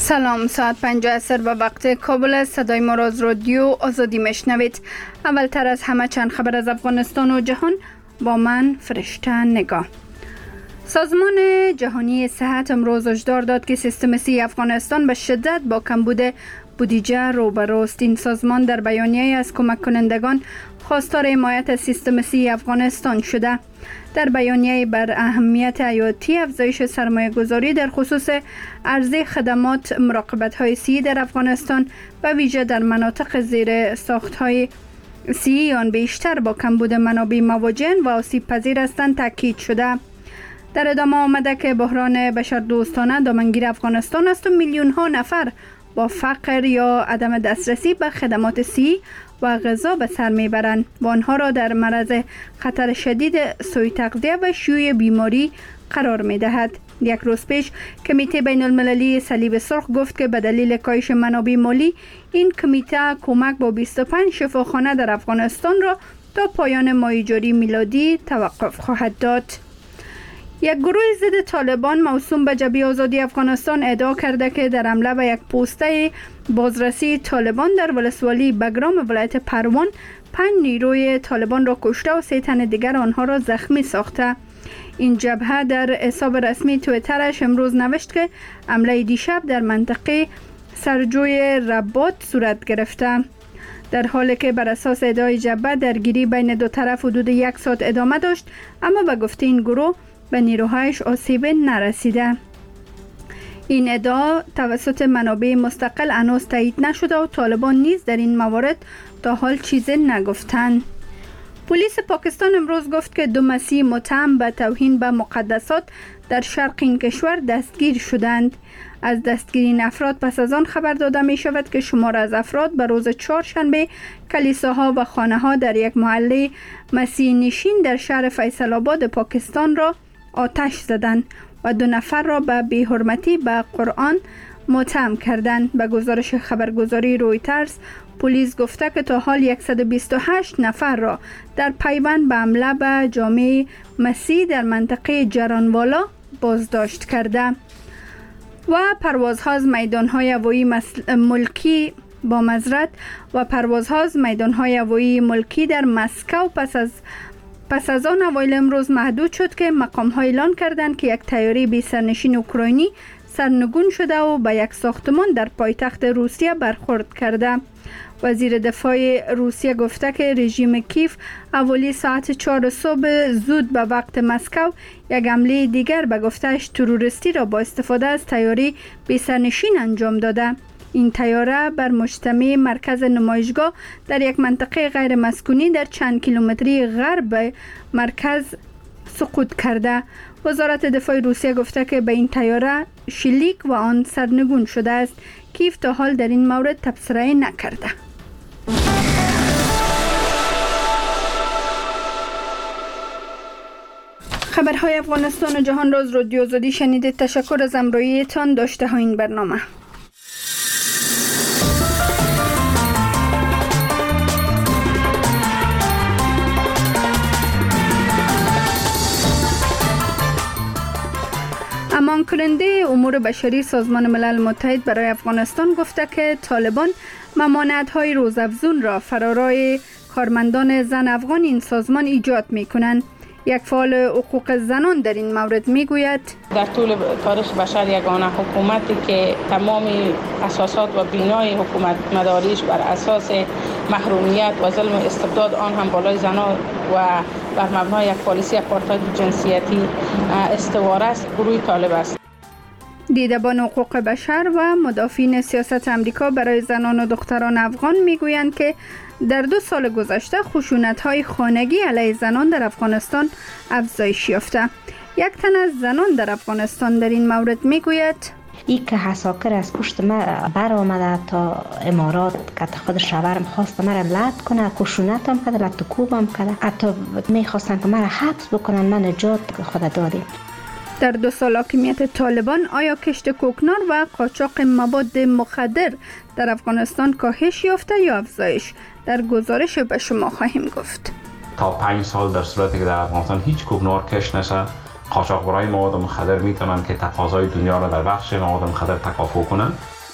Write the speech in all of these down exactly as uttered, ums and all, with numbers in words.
سلام، ساعت پنج عصر و وقت کابل است. صدای ما را از رادیو آزادی میشنوید. اولتر از همه چند خبر از افغانستان و جهان با من فرشته نگاه. سازمان جهانی صحت امروز هشدار داد که سیستم صحی افغانستان به شدت با کمبود بودجه روبروست. این سازمان در بیانیه‌ای از کمک کنندگان خواستار حمایت از سیستم صحی افغانستان شده. در بیانیه بر اهمیت حیاتی افزایش سرمایه گذاری در خصوص عرضه خدمات مراقبت های صحی در افغانستان و ویژه در مناطق زیر ساخت های صحی آن بیشتر با کمبود منابع مواجه و آسیب پذیر هستند تاکید شده. در ادامه آمده که بحران بشردوستانه دامنگیر افغانستان است و میلیون ها نفر با فقر یا عدم دسترسی به خدمات صحی و غذا به سر میبرند و آنها را در معرض خطر شدید سوء تغذیه و شیوع بیماری قرار میدهد. یک روز پیش کمیته بین المللی صلیب سرخ گفت که به دلیل کاهش منابع مالی این کمیته کمک با بیست و پنج شفاخانه در افغانستان را تا پایان ماه جاری میلادی توقف خواهد داد. یک گروه ضد طالبان موسوم به جبهه آزادی افغانستان ادعا کرده که در حمله به یک پوسته بازرسی طالبان در ولسوالی بگرام ولایت پروان پنج نیروی طالبان را کشته و سه تن دیگر آنها را زخمی ساخته. این جبهه در حساب رسمی توییترش امروز نوشت که حمله دیشب در منطقه سرجوی رباط صورت گرفته. در حالی که بر اساس ادعای جبهه درگیری بین دو طرف حدود یک ساعت ادامه داشت، اما به گفته این گروه به نیروهایش آسیب نرسیده. این ادعا توسط منابع مستقل هنوز تایید نشده و طالبان نیز در این موارد تا حال چیزی نگفتند. پلیس پاکستان امروز گفت که دو مسیح متهم به توهین به مقدسات در شرق این کشور دستگیر شدند. از دستگیری این افراد پس از آن خبر داده می شود که شمار از افراد به روز چهارشنبه کلیساها و خانه ها در یک محله مسیح نشین در شهر فیصل آباد پاکستان را آتش زدند و دو نفر را به بی‌حرمتی به قرآن متهم کردند. به گزارش خبرگزاری رویترز، پلیس گفته که تا حال صد و بیست و هشت نفر را در پیوند به حمله به جامع مسیح در منطقه جرانوالا بازداشت کرده. و پروازها از میدان‌های هوایی ملکی با معذرت و پروازها از میدان‌های هوایی ملکی در مسکو پس از پس از آن اوایل امروز محدود شد که مقام‌ها اعلان کردند که یک طیاره بی سرنشین اوکراینی سرنگون شده و به یک ساختمان در پایتخت روسیه برخورد کرده. وزیر دفاع روسیه گفته که رژیم کیف اولی ساعت چهار صبح زود به وقت مسکو یک حمله دیگر به گفته‌اش تروریستی را با استفاده از طیاره بی سرنشین انجام داده. این طیاره بر مجتمع مرکز نمایشگاه در یک منطقه غیر مسکونی در چند کیلومتری غرب مرکز سقوط کرده. وزارت دفاع روسیه گفته که به این طیاره شلیک و آن سرنگون شده است. کیف تا حال در این مورد تبصره نکرده. خبرهای افغانستان و جهان را از رادیو آزادی شنیدید. تشکر از همراهیتان. داشته ها این برنامه. امان کننده امور بشری سازمان ملل متحد برای افغانستان گفته که طالبان ممانعت‌های روزافزون را فرارای کارمندان زن افغان این سازمان ایجاد می‌کنند. یک فعال حقوق زنان در این مورد میگوید در طول تاریخ بشر یگانه حکومتی که تمام اساسات و بنای حکومت مداریش بر اساس محرومیت و ظلم و استبداد آن هم بالای زنان و بر مبنای یک پالیسی آپارتاید جنسیتی استوار است، گروه طالب است. دیدبان حقوق بشر و مدافعین سیاست امریکا برای زنان و دختران افغان میگویند که در دو سال گذشته خشونت‌های خانگی علیه زنان در افغانستان افزایش یافته. یک تن از زنان در افغانستان در این مورد میگوید ای که حساکر از پشت ما بر آمده تا امارات که خود شوهرم خواست مرا لط کنه، خشونت هم کرده، لط و کوب هم کرده، حتی میخواستن که مرا حبس بکنن، من نجات خود دادیم. در دو سال حاکمیت طالبان آیا کشت کوکنار و قاچاق مواد مخدر در افغانستان کاهش یافته یا افزایش؟ در گزارش به شما خواهیم گفت. تا پنج سال در صورتی که در افغانستان هیچ کوکنار کشت نشه، قاچاقبرای مواد مخدر میتونن که تقاضای دنیا را در بخش مواد مخدر تکافؤ کنند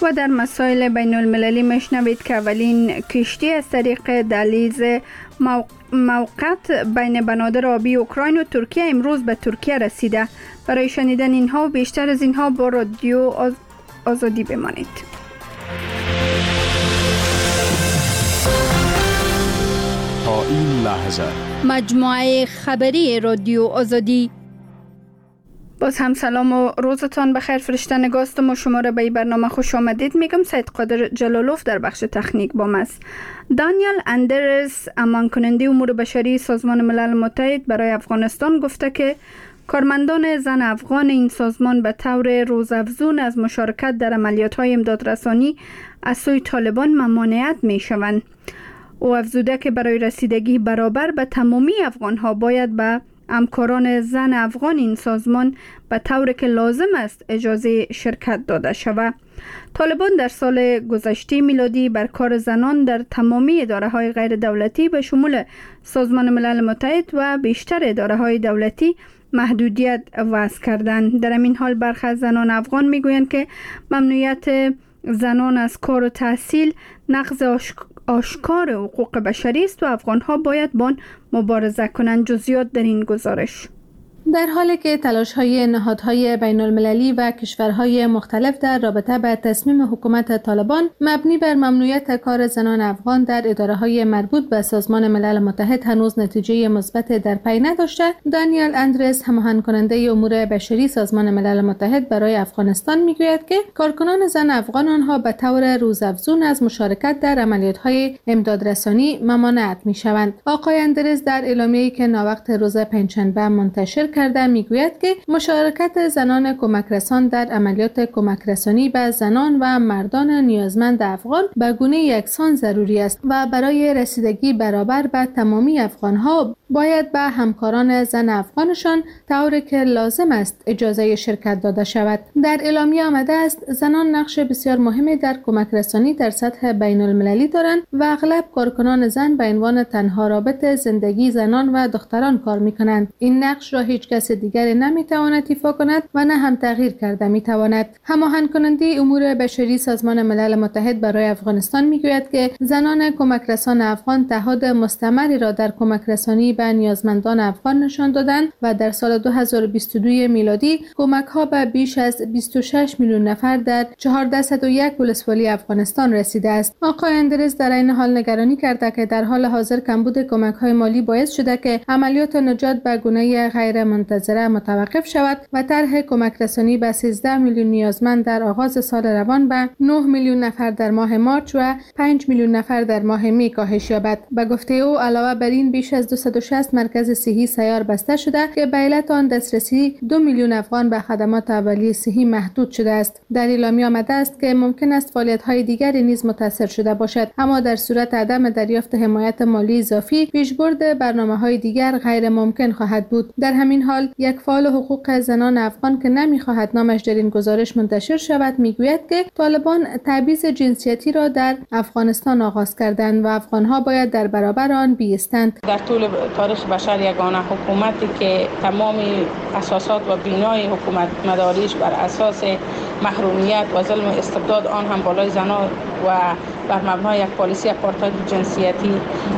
و در مسائل بین المللی میشنوید که اولین کشتی از طریق دهلیز موقت بین بنادر آبی اوکراین و ترکیه امروز به ترکیه رسیده. برای شنیدن اینها و بیشتر از اینها با رادیو آز... آزادی بمانید. تا این لحظه مجموعه خبری رادیو آزادی. باز هم سلام و روزتان بخیر. فرشته نگاستم و شما را به این برنامه خوش آمدید میگم. سید قادر جلالوف در بخش تکنیک با ماست. دانیل اندرس، امان کننده امور بشری سازمان ملل متحد برای افغانستان گفته که کارمندان زن افغان این سازمان به طور روزافزون از مشارکت در عملیات‌های امدادرسانی از سوی طالبان ممانعت می‌شوند. او افزوده که برای رسیدگی برابر به تمامی افغان‌ها باید به همکاران زن افغان این سازمان به طوری که لازم است اجازه شرکت داده شود. طالبان در سال گذشته میلادی بر کار زنان در تمامی اداره‌های غیر دولتی به شمول سازمان ملل متحد و بیشتر اداره‌های دولتی محدودیت وضع کردند. در این حال برخی از زنان افغان میگویند که ممنوعیت زنان از کار و تحصیل نقض آشکار حقوق بشری است و افغان‌ها باید با آن مبارزه کنند. جزئیات در این گزارش. در حالی که تلاش‌های نهادهای بین‌المللی و کشورهای مختلف در رابطه با تصمیم حکومت طالبان مبنی بر ممنوعیت کار زنان افغان در اداره‌های مربوط به سازمان ملل متحد هنوز نتیجه مثبت در پی نداشته، دانیل اندرس، هماهنگ کننده امور بشری سازمان ملل متحد برای افغانستان میگوید که کارکنان زن افغان آنها به طور روزافزون از مشارکت در عملیات‌های امدادرسانی ممانعت می‌شوند. آقای اندرس در اعلامیه‌ای که ناوقت روز پنجشنبه منتشر کرده میگوید که مشارکت زنان کمک رسان در عملیات کمک رسانی به زنان و مردان نیازمند افغان به گونه یکسان ضروری است و برای رسیدگی برابر به تمامی افغانها باید به همکاران زن افغانشان طوری که لازم است اجازه شرکت داده شود. در اعلامیه آمده است زنان نقش بسیار مهمی در کمک رسانی در سطح بین المللی دارند و اغلب کارکنان زن به عنوان تنها رابط زندگی زنان و دختران کار میکنند. این نقش را هیچ کس دیگری نمیتواند ایفا کند و نه هم تغییر کرده میتواند. هماهنگ کننده امور بشری سازمان ملل متحد برای افغانستان میگوید که زنان کمک رسان افغان تعهد مستمری را در کمک رسانی به نیازمندان افغان نشان دادند و در سال دو هزار و بیست و دو میلادی کمک ها به بیش از بیست و شش میلیون نفر در چهارصد و یک ولسوالی افغانستان رسیده است. آقای اندرس در این حال نگرانی کرده که در حال حاضر کمبود کمک های مالی باعث شده که عملیات نجات به گونه غیر منتظره متوقف شود و طرح کمک رسانی به سیزده میلیون نیازمند در آغاز سال روان به نه میلیون نفر در ماه مارچ و پنج میلیون نفر در ماه می کاهش یابد. به گفته او علاوه بر این بیش از دویست و شصت مرکز صحی سیار بسته شده که به علت آن دسترسی دو میلیون افغان به خدمات اولیه صحی محدود شده است. در اعلامیه آمده است که ممکن است فعالیت‌های دیگری نیز متاثر شده باشد، اما در صورت عدم دریافت حمایت مالی اضافی پیشبرد برنامه‌های دیگر غیر ممکن خواهد بود. در همین حال یک فعال حقوق زنان افغان که نمی‌خواهد نامش در این گزارش منتشر شود میگوید که طالبان تبعیض جنسیتی را در افغانستان آغاز کردند و افغان‌ها باید در برابر آن بایستند. در طول تاریخ بشر یگانه حکومتی که تمام اساسات و بنای حکومت مداریش بر اساس محرومیت و ظلم و استبداد آن هم بالای زنان و بر مبنای یک پالیسی آپارتاید جنسیتی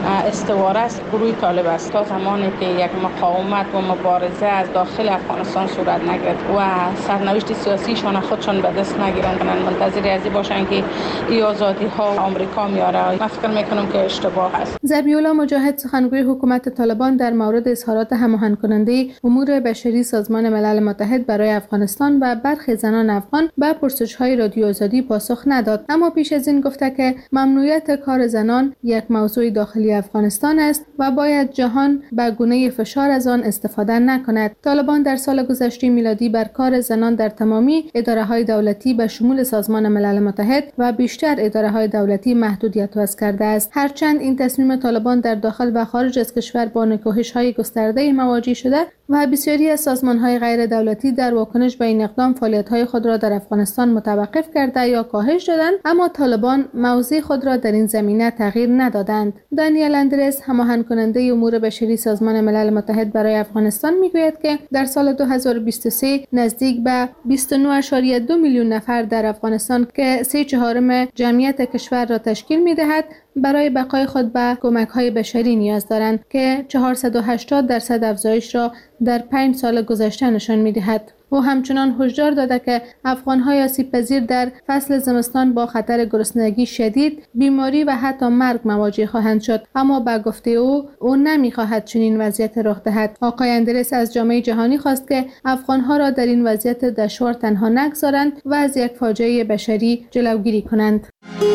استوار است، گروه طالب است. تا زمانی که یک مقاومت و مبارزه از داخل افغانستان صورت نگیرد و سرنوشت سیاسیشان خودشان به دست نگیرند، منتظر ازی باشند که این آزادی ها آمریکا میاره. من فکر میکنم که اشتباه است. ذبیح‌الله مجاهد، سخنگوی حکومت طالبان، در مورد اظهارات هماهنگ کننده امور بشری سازمان ملل متحد برای افغانستان و برخی زنان افغان به پرسش‌های رادیو آزادی پاسخ نداد، اما پیش از این گفته که ممنوعیت کار زنان یک موضوع داخلی افغانستان است و باید جهان به گونه فشار از آن استفاده نکند. طالبان در سال گذشته میلادی بر کار زنان در تمامی اداره‌های دولتی به شمول سازمان ملل متحد و بیشتر اداره‌های دولتی محدودیت وضع کرده است. هرچند این تصمیم طالبان در داخل و خارج از کشور با نکوهش‌های گسترده مواجه شده، و بسیاری از سازمان‌های غیر دولتی در واکنش به این اقدام فعالیت‌های خود را در افغانستان متوقف کرده یا کاهش دادند، اما طالبان موضع خود را در این زمینه تغییر ندادند. دانیل اندرس، هماهنگ کننده امور بشری سازمان ملل متحد برای افغانستان، میگوید که در سال دو هزار و بیست و سه نزدیک به بیست و نه ممیز دو میلیون نفر در افغانستان که سه چهارم جمعیت کشور را تشکیل می‌دهد برای بقای خود به کمک‌های بشری نیاز دارند که چهارصد و هشتاد درصد افزایش را در پنج سال گذشته نشان می‌دهد. او همچنان هشدار داده که افغان‌های آسیب‌پذیر در فصل زمستان با خطر گرسنگی شدید، بیماری و حتی مرگ مواجه خواهند شد، اما به گفته او او نمی‌خواهد چنین وضعیت رخ دهد. آقای اندرس از جامعه جهانی خواست که افغان‌ها را در این وضعیت دشوار تنها نگذارند و از یک فاجعه بشری جلوگیری کنند.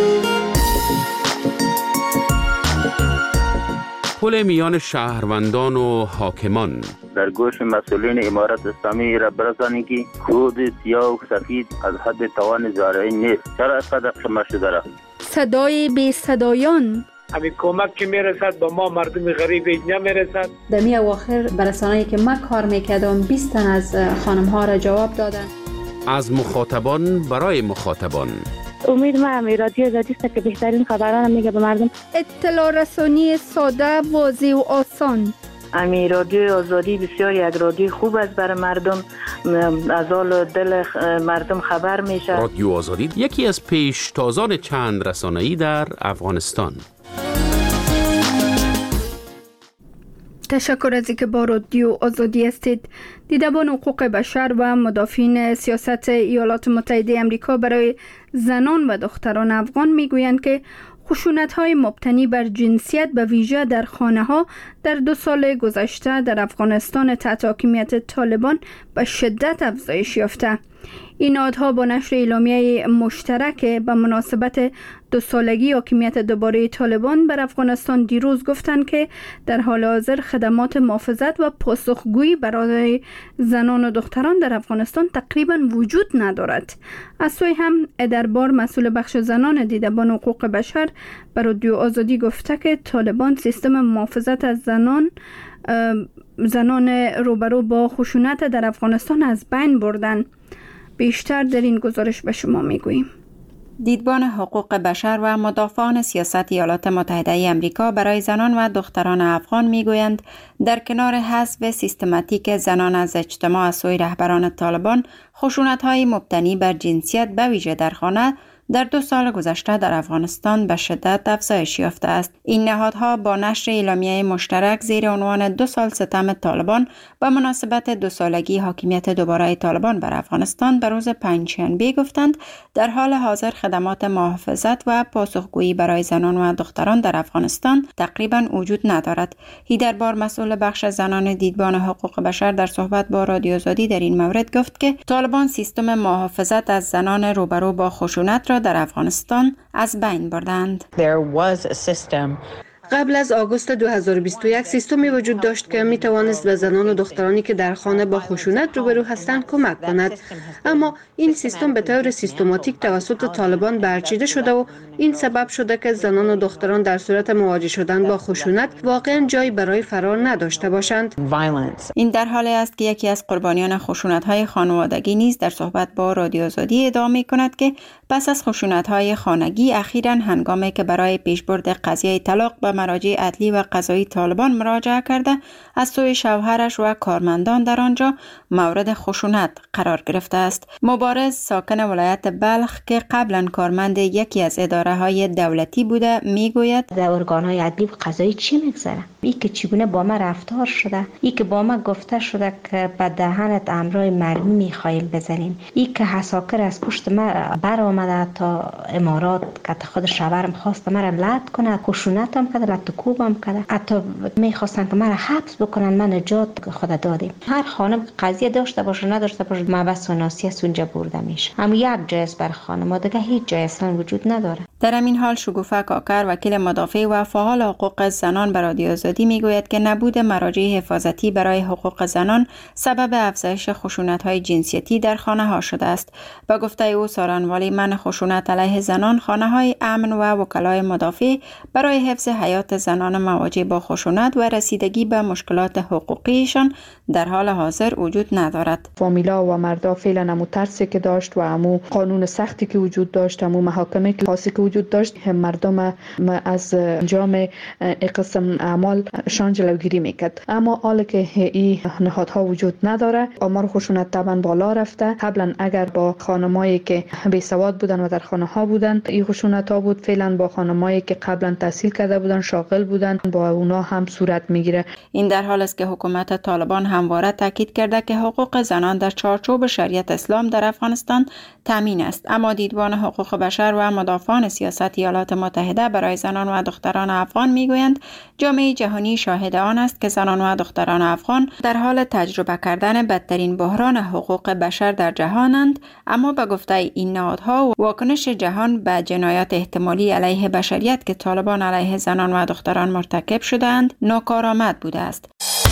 پل میان شهروندان و حاکمان در گوش مسئولین امارت اسلامی را برسانید که کود سیاه و سفید از حد توان زارعی نیست. چرا اینقدر قمه شده را؟ صدای بی صدایان، همین کمک که میرسد به ما مردم غریب نمیرسد. در می اواخر برسانه‌ای که ما کار میکردم بیست تن از خانم ها را جواب دادن. از مخاطبان برای مخاطبان. امید ما همی رادیو آزادی است که بهترین خبران میگه به مردم. اطلاع رسانی ساده، واضح و آسان. امی رادیو آزادی بسیار یک رادیو خوب است برای مردم، از حال دل مردم خبر میشه. رادیو آزادی یکی از پیشتازان چند رسانه‌ای در افغانستان. تشکر از اینکه با رادیو آزادی هستید. دیدبان حقوق بشر و مدافعین سیاست ایالات متحده آمریکا برای زنان و دختران افغان میگویند که خشونت‌های مبتنی بر جنسیت به ویژه در خانه‌ها در دو سال گذشته در افغانستان تحت حاکمیت طالبان به شدت افزایش یافته. این نهادها با نشر اعلامیه مشترک به مناسبت دو سالگی حاکمیت دوباره طالبان بر افغانستان دیروز گفتند که در حال حاضر خدمات محافظت و پاسخگویی برای زنان و دختران در افغانستان تقریبا وجود ندارد. از سوی هم ادربار مسئول بخش زنان دیدبان حقوق بشر بر رادیو آزادی گفته که طالبان سیستم محافظت از زنان زنان روبرو با خشونت در افغانستان از بین بردن. بیشتر در این گزارش به شما میگوییم. دیدبان حقوق بشر و مدافعان سیاست ایالات متحده آمریکا برای زنان و دختران افغان میگویند در کنار حذف سیستماتیک زنان از اجتماع از سوی رهبران طالبان، خشونت‌های مبتنی بر جنسیت به ویژه در خانه در دو سال گذشته در افغانستان به شدت افزایش یافته است. این نهادها با نشر اعلامیه مشترک زیر عنوان دو سال ستم طالبان به مناسبت دو سالگی حاکمیت دوباره طالبان بر افغانستان به روز پنجشنبه گفتند در حال حاضر خدمات محافظت و پاسخگویی برای زنان و دختران در افغانستان تقریبا وجود ندارد. هیدربار مسئول بخش زنان دیدبان حقوق بشر در صحبت با رادیو آزادی در این مورد گفت که طالبان سیستم محافظت از زنان روبرو با خشونت را در افغانستان از بین بردند. قبل از آگوست دو هزار و بیست و یک سیستمی وجود داشت که می توانست به زنان و دخترانی که در خانه با خشونت روبرو هستند کمک کند، اما این سیستم به طور سیستماتیک توسط طالبان برچیده شده و این سبب شده که زنان و دختران در صورت مواجه شدن با خشونت واقعا جایی برای فرار نداشته باشند. این در حالی است که یکی از قربانیان خشونت‌های خانوادگی نیز در صحبت با رادیو آزادی ادعا می‌کند که پس از خشونت‌های خانگی اخیراً هنگامی که برای پیشبرد قضیه طلاق به مراجع عدلی و قضایی طالبان مراجعه کرده، از سوی شوهرش و کارمندان در آنجا مورد خشونت قرار گرفته است. مبارز ساکن ولایت بلخ که قبلا کارمند یکی از اداره های دولتی بوده میگوید در ارگان های عدلی و قضایی چی میگذره؟ ای که چگونه با ما رفتار شده، ای که با ما گفته شده که به دهنت امرای مرمی میخوایم بزنیم، ای که حساکر از پشت ما بر آمده تا امارات که خود شوهرم خواست مرا لط کنه، خشونت هم کرده، لط و کوب هم کرده، حتی میخواستن که مرا حبس بکنن، من نجات خود دادیم. هر خانم قضیه داشته باشه نداشته باشه موثق ناسی از اونجا برده میشه. هم یک جای است بر خانم، دیگه هیچ جای اصلا وجود نداره. در همین حال شگوفه کاکر وکیل مدافع و فعال حقوق زنان به رادیو آزادی میگوید که نبود مراجع حفاظتی برای حقوق زنان سبب افزایش خشونت‌های جنسیتی در خانه‌ها شده است. با گفته او سارنوالی من خشونت علیه زنان خانه‌های امن و وکلای مدافع برای حفظ حیات زنان مواجه با خشونت و رسیدگی به مشکلات حقوقیشان در حال حاضر وجود ندارد. فامیلا و مردا فعلا امو ترسی که داشت و امو قانون سختی که وجود داشت، امو محاکمه که خاصی که وجود داشت، مردم از انجام قسم اعمال شان جلوگیری میکرد. اما حالا که این نهادها وجود نداره، آمار خشونت طبعا بالا رفته. قبلا اگر با خانمایی که بی سواد بودن و در خانه ها بودن این خشونت ها بود، فعلا با خانمایی که قبلا تحصیل کرده بودن، شاغل بودن، با اونا هم صورت میگیره. این در حال است که حکومت طالبان همواره تاکید کرده که حقوق زنان در چارچوب شریعت اسلام در افغانستان تامین است. اما دیدبان حقوق بشر و مدافعان سیاست ایالات متحده برای زنان و دختران افغان میگویند جامعه جهانی شاهد آن است که زنان و دختران افغان در حال تجربه کردن بدترین بحران حقوق بشر در جهانند. اما به گفته این نهادها واکنش جهان به جنایات احتمالی علیه بشریت که طالبان علیه زنان و دختران مرتکب شدند ناکارآمد بوده است.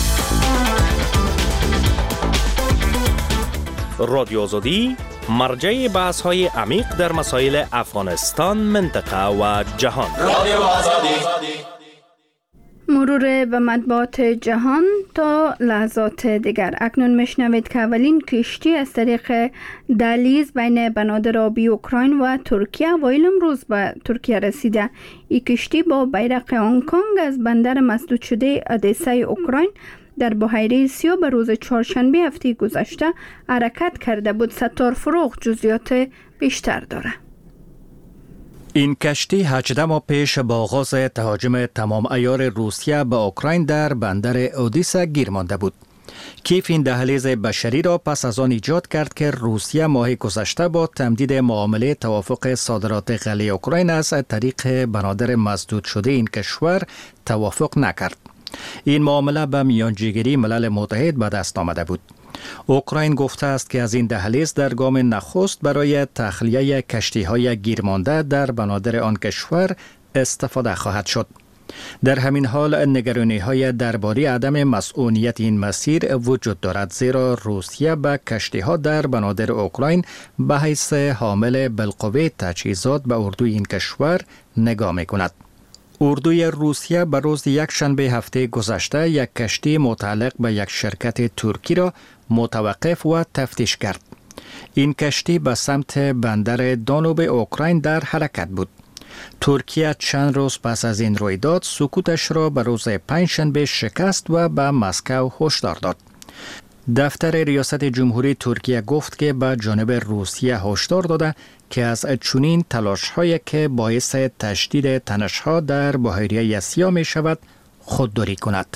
رادیو آزادی مرجع بحث های عمیق در مسائل افغانستان، منطقه و جهان. رادیو آزادی. مرور به مطبوعات جهان تا لحظات دیگر. اکنون میشنوید که اولین کشتی از طریق دهلیز بین بنادر آبی اوکراین و ترکیه اوایل امروز به ترکیه رسیده. این کشتی با بیرق هنگ کنگ از بندر مسدود شده اودسا اوکراین در بحیره سیاه به روز چهارشنبه هفته گذشته حرکت کرده بود. ستار فروغ جزئیات بیشتر داره. این کشتی هجده ماه پیش با آغاز تهاجم تمام عیار روسیه به اوکراین در بندر اودسا گیر مانده بود. کیف این دهلیز بشری را پس از آن ایجاد کرد که روسیه ماه گذشته با تمدید معامله توافق صادرات غله اوکراین از طریق بنادر مسدود شده این کشور توافق نکرد. این معامله به میانجیگری ملل متحد به دست آمده بود. اوکراین گفته است که از این دهلیز در گام نخست برای تخلیه کشتی‌های گیرمانده در بنادر آن کشور استفاده خواهد شد. در همین حال نگرانی‌های درباره عدم مسئولیت این مسیر وجود دارد، زیرا روسیه به کشتی‌ها در بنادر اوکراین به حیث حامل بالقوه تجهیزات به اردوی این کشور نگاه می‌کند. اردوی روسیه به روز یک شنبه هفته گذشته یک کشتی متعلق به یک شرکت ترکی را متوقف و تفتیش کرد. این کشتی به سمت بندر دانوب اوکراین در حرکت بود. ترکیه چند روز پس از این رویداد سکوتش را به روز پنجشنبه شکست و به مسکو هشدار داد. دفتر ریاست جمهوری ترکیه گفت که به جانب روسیه هشدار داده که از چنین تلاش‌هایی که باعث تشدید تنش‌ها در بحیره سیاه می شود خودداری کند.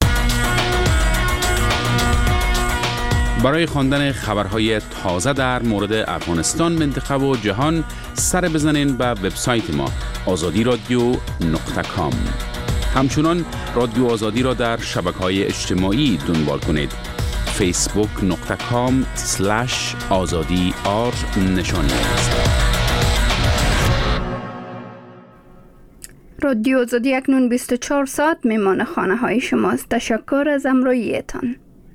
برای خواندن خبرهای تازه در مورد افغانستان، منطقه و جهان سر بزنین به وبسایت ما آزادی رادیو نقطه کام. همچنان رادیو آزادی را در شبکه‌های اجتماعی دنبال کنید. فیسبوک نقطه کام سلش آزادی آر نشانی است. رادیو آزادی اکنون بیست و چهار ساعت میمان خانه های شماست. تشکر از همراهیتان.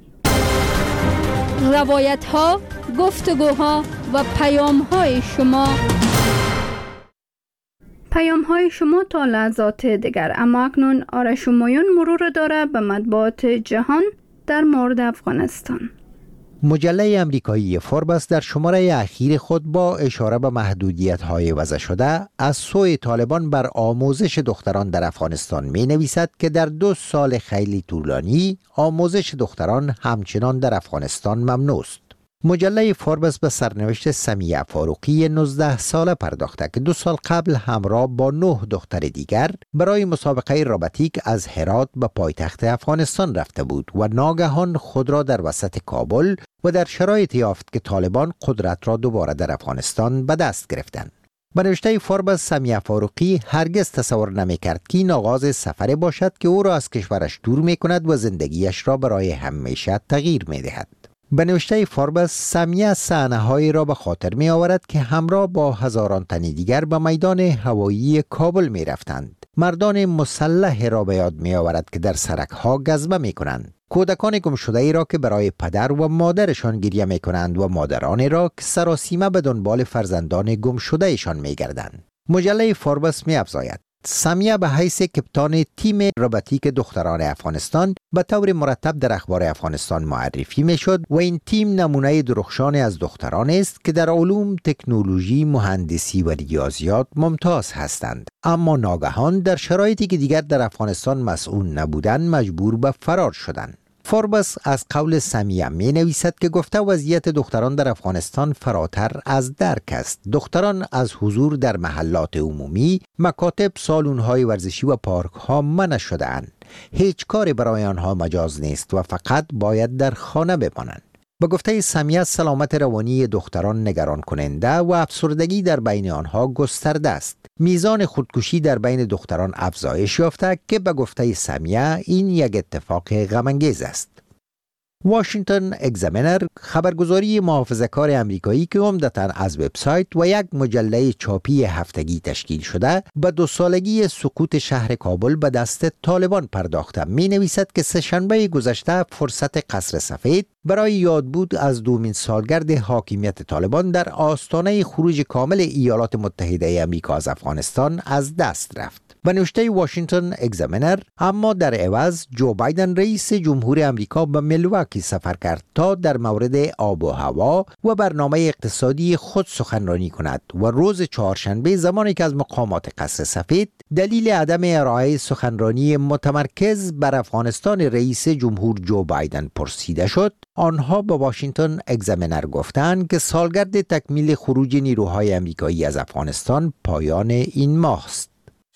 روایت ها، گفتگوها و پیام های شما پیام های شما تا لحظات دیگر. اما اکنون آرش مایون مرور داره به مطبوعات جهان در مورد افغانستان. مجله امریکایی فوربس در شماره اخیر خود با اشاره به محدودیت‌های وضع شده از سوی طالبان بر آموزش دختران در افغانستان می نویسد که در دو سال خیلی طولانی آموزش دختران همچنان در افغانستان ممنوع است. مجله فوربس به سرنوشت سمیه فاروقی نوزده ساله پرداخته که دو سال قبل همراه با نه دختر دیگر برای مسابقه رابطیک از هرات به پایتخت افغانستان رفته بود و ناگهان خود را در وسط کابل و در شرایطی یافت که طالبان قدرت را دوباره در افغانستان به دست گرفتند. به نوشته فوربس، سمیه فاروقی هرگز تصور نمی کرد که این آغاز سفری باشد که او را از کشورش دور می کند و زندگیش را برای همیشه تغییر می دهد. به نوشته فوربس، سمیه صحنه‌هایی را به خاطر می آورد که همراه با هزاران تن دیگر به میدان هوایی کابل می رفتند. مردان مسلح را به یاد می آورد که در سرک‌ها گزمه می کنند. کودکان گمشده ای را که برای پدر و مادرشان گریه می کنند و مادران را که سراسیمه به دنبال فرزندان گمشده ایشان می گردند. مجله فوربس می افزاید سمیه به حیث کپتان تیم روباتیک دختران افغانستان به طور مرتب در اخبار افغانستان معرفی می شد و این تیم نمونه درخشان از دختران است که در علوم، تکنولوژی، مهندسی و ریاضیات ممتاز هستند. اما ناگهان در شرایطی که دیگر در افغانستان مسئول نبودند مجبور به فرار شدند. فوربس از قول سمیه می نویسد که گفته وضعیت دختران در افغانستان فراتر از درک است. دختران از حضور در محلات عمومی، مکاتب، سالن‌های ورزشی و پارک‌ها منع شده‌اند. هیچ کاری برای آنها مجاز نیست و فقط باید در خانه بمانند. به گفته سمیه سلامت روانی دختران نگران کننده و افسردگی در بین آنها گسترده است. میزان خودکشی در بین دختران افزایش یافته که به گفته سمیه این یک اتفاق غم انگیز است. واشنگتن اگزامینر خبرگزاری محافظه‌کار امریکایی که عمدتاً از وبسایت و یک مجله چاپی هفتگی تشکیل شده به دو سالگی سقوط شهر کابل به دست طالبان پرداخته می نویسد که سه‌شنبه گذشته فرصت قصر سفید برای یادبود از دومین سالگرد حاکمیت طالبان در آستانه خروج کامل ایالات متحده آمریکا از افغانستان از دست رفت. به نوشته واشنگتن اگزامینر، اما در عوض جو بایدن رئیس جمهور امریکا به ملواکی سفر کرد تا در مورد آب و هوا و برنامه اقتصادی خود سخنرانی کند و روز چهارشنبه زمانی که از مقامات قصر سفید دلیل عدم ارائه سخنرانی متمرکز بر افغانستان رئیس جمهور جو بایدن پرسیده شد، آنها به واشنگتن اگزامینر گفتند که سالگرد تکمیل خروج نیروهای امریکایی از افغانستان پایان این ماه است.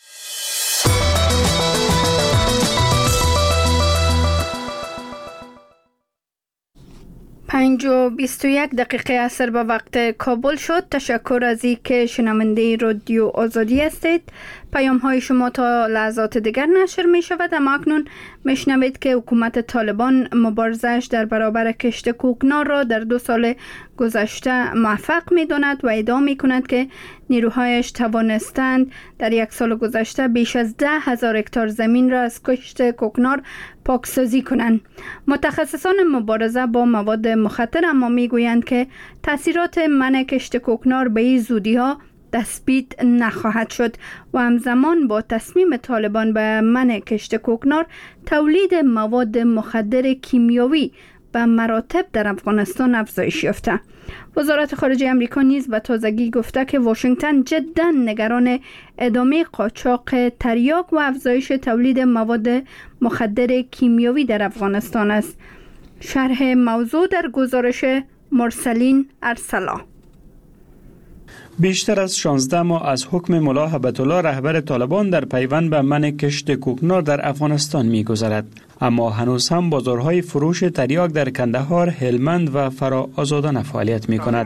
پنج و بیست و یک دقیقه عصر به وقت کابل شد. تشکر از این که شنونده رادیو آزادی هستید. پیام های شما تا لحظات دیگر نشر می شود. اما اکنون می شنوید که حکومت طالبان مبارزش در برابر کشت کوکنار را در دو سال گذشته موفق می داند و ادعا می کند که نیروهایش توانستند در یک سال گذشته بیش از ده هزار هکتار زمین را از کشت کوکنار پاکسازی کنند. متخصصان مبارزه با مواد مخدر اما می گویند که تاثیرات منع کشت کوکنار به این زودی ها تثبیت نخواهد شد و همزمان با تصمیم طالبان به منع کشت کوکنار، تولید مواد مخدر کیمیاوی به مراتب در افغانستان افزایش یافته. وزارت خارجه آمریکا نیز به تازگی گفته که واشنگتن جدا نگران ادامه قاچاق تریاک و افزایش تولید مواد مخدر کیمیاوی در افغانستان است. شرح موضوع در گزارش مرسلین ارسلا. بیشتر از شانزده ماه از حکم ملا هبت الله رهبر طالبان در پیوند به منع کشت کوکنار در افغانستان می‌گذرد، اما هنوز هم بازارهای فروش تریاک در کندهار، هلمند و فرا آزادانه فعالیت می‌کند.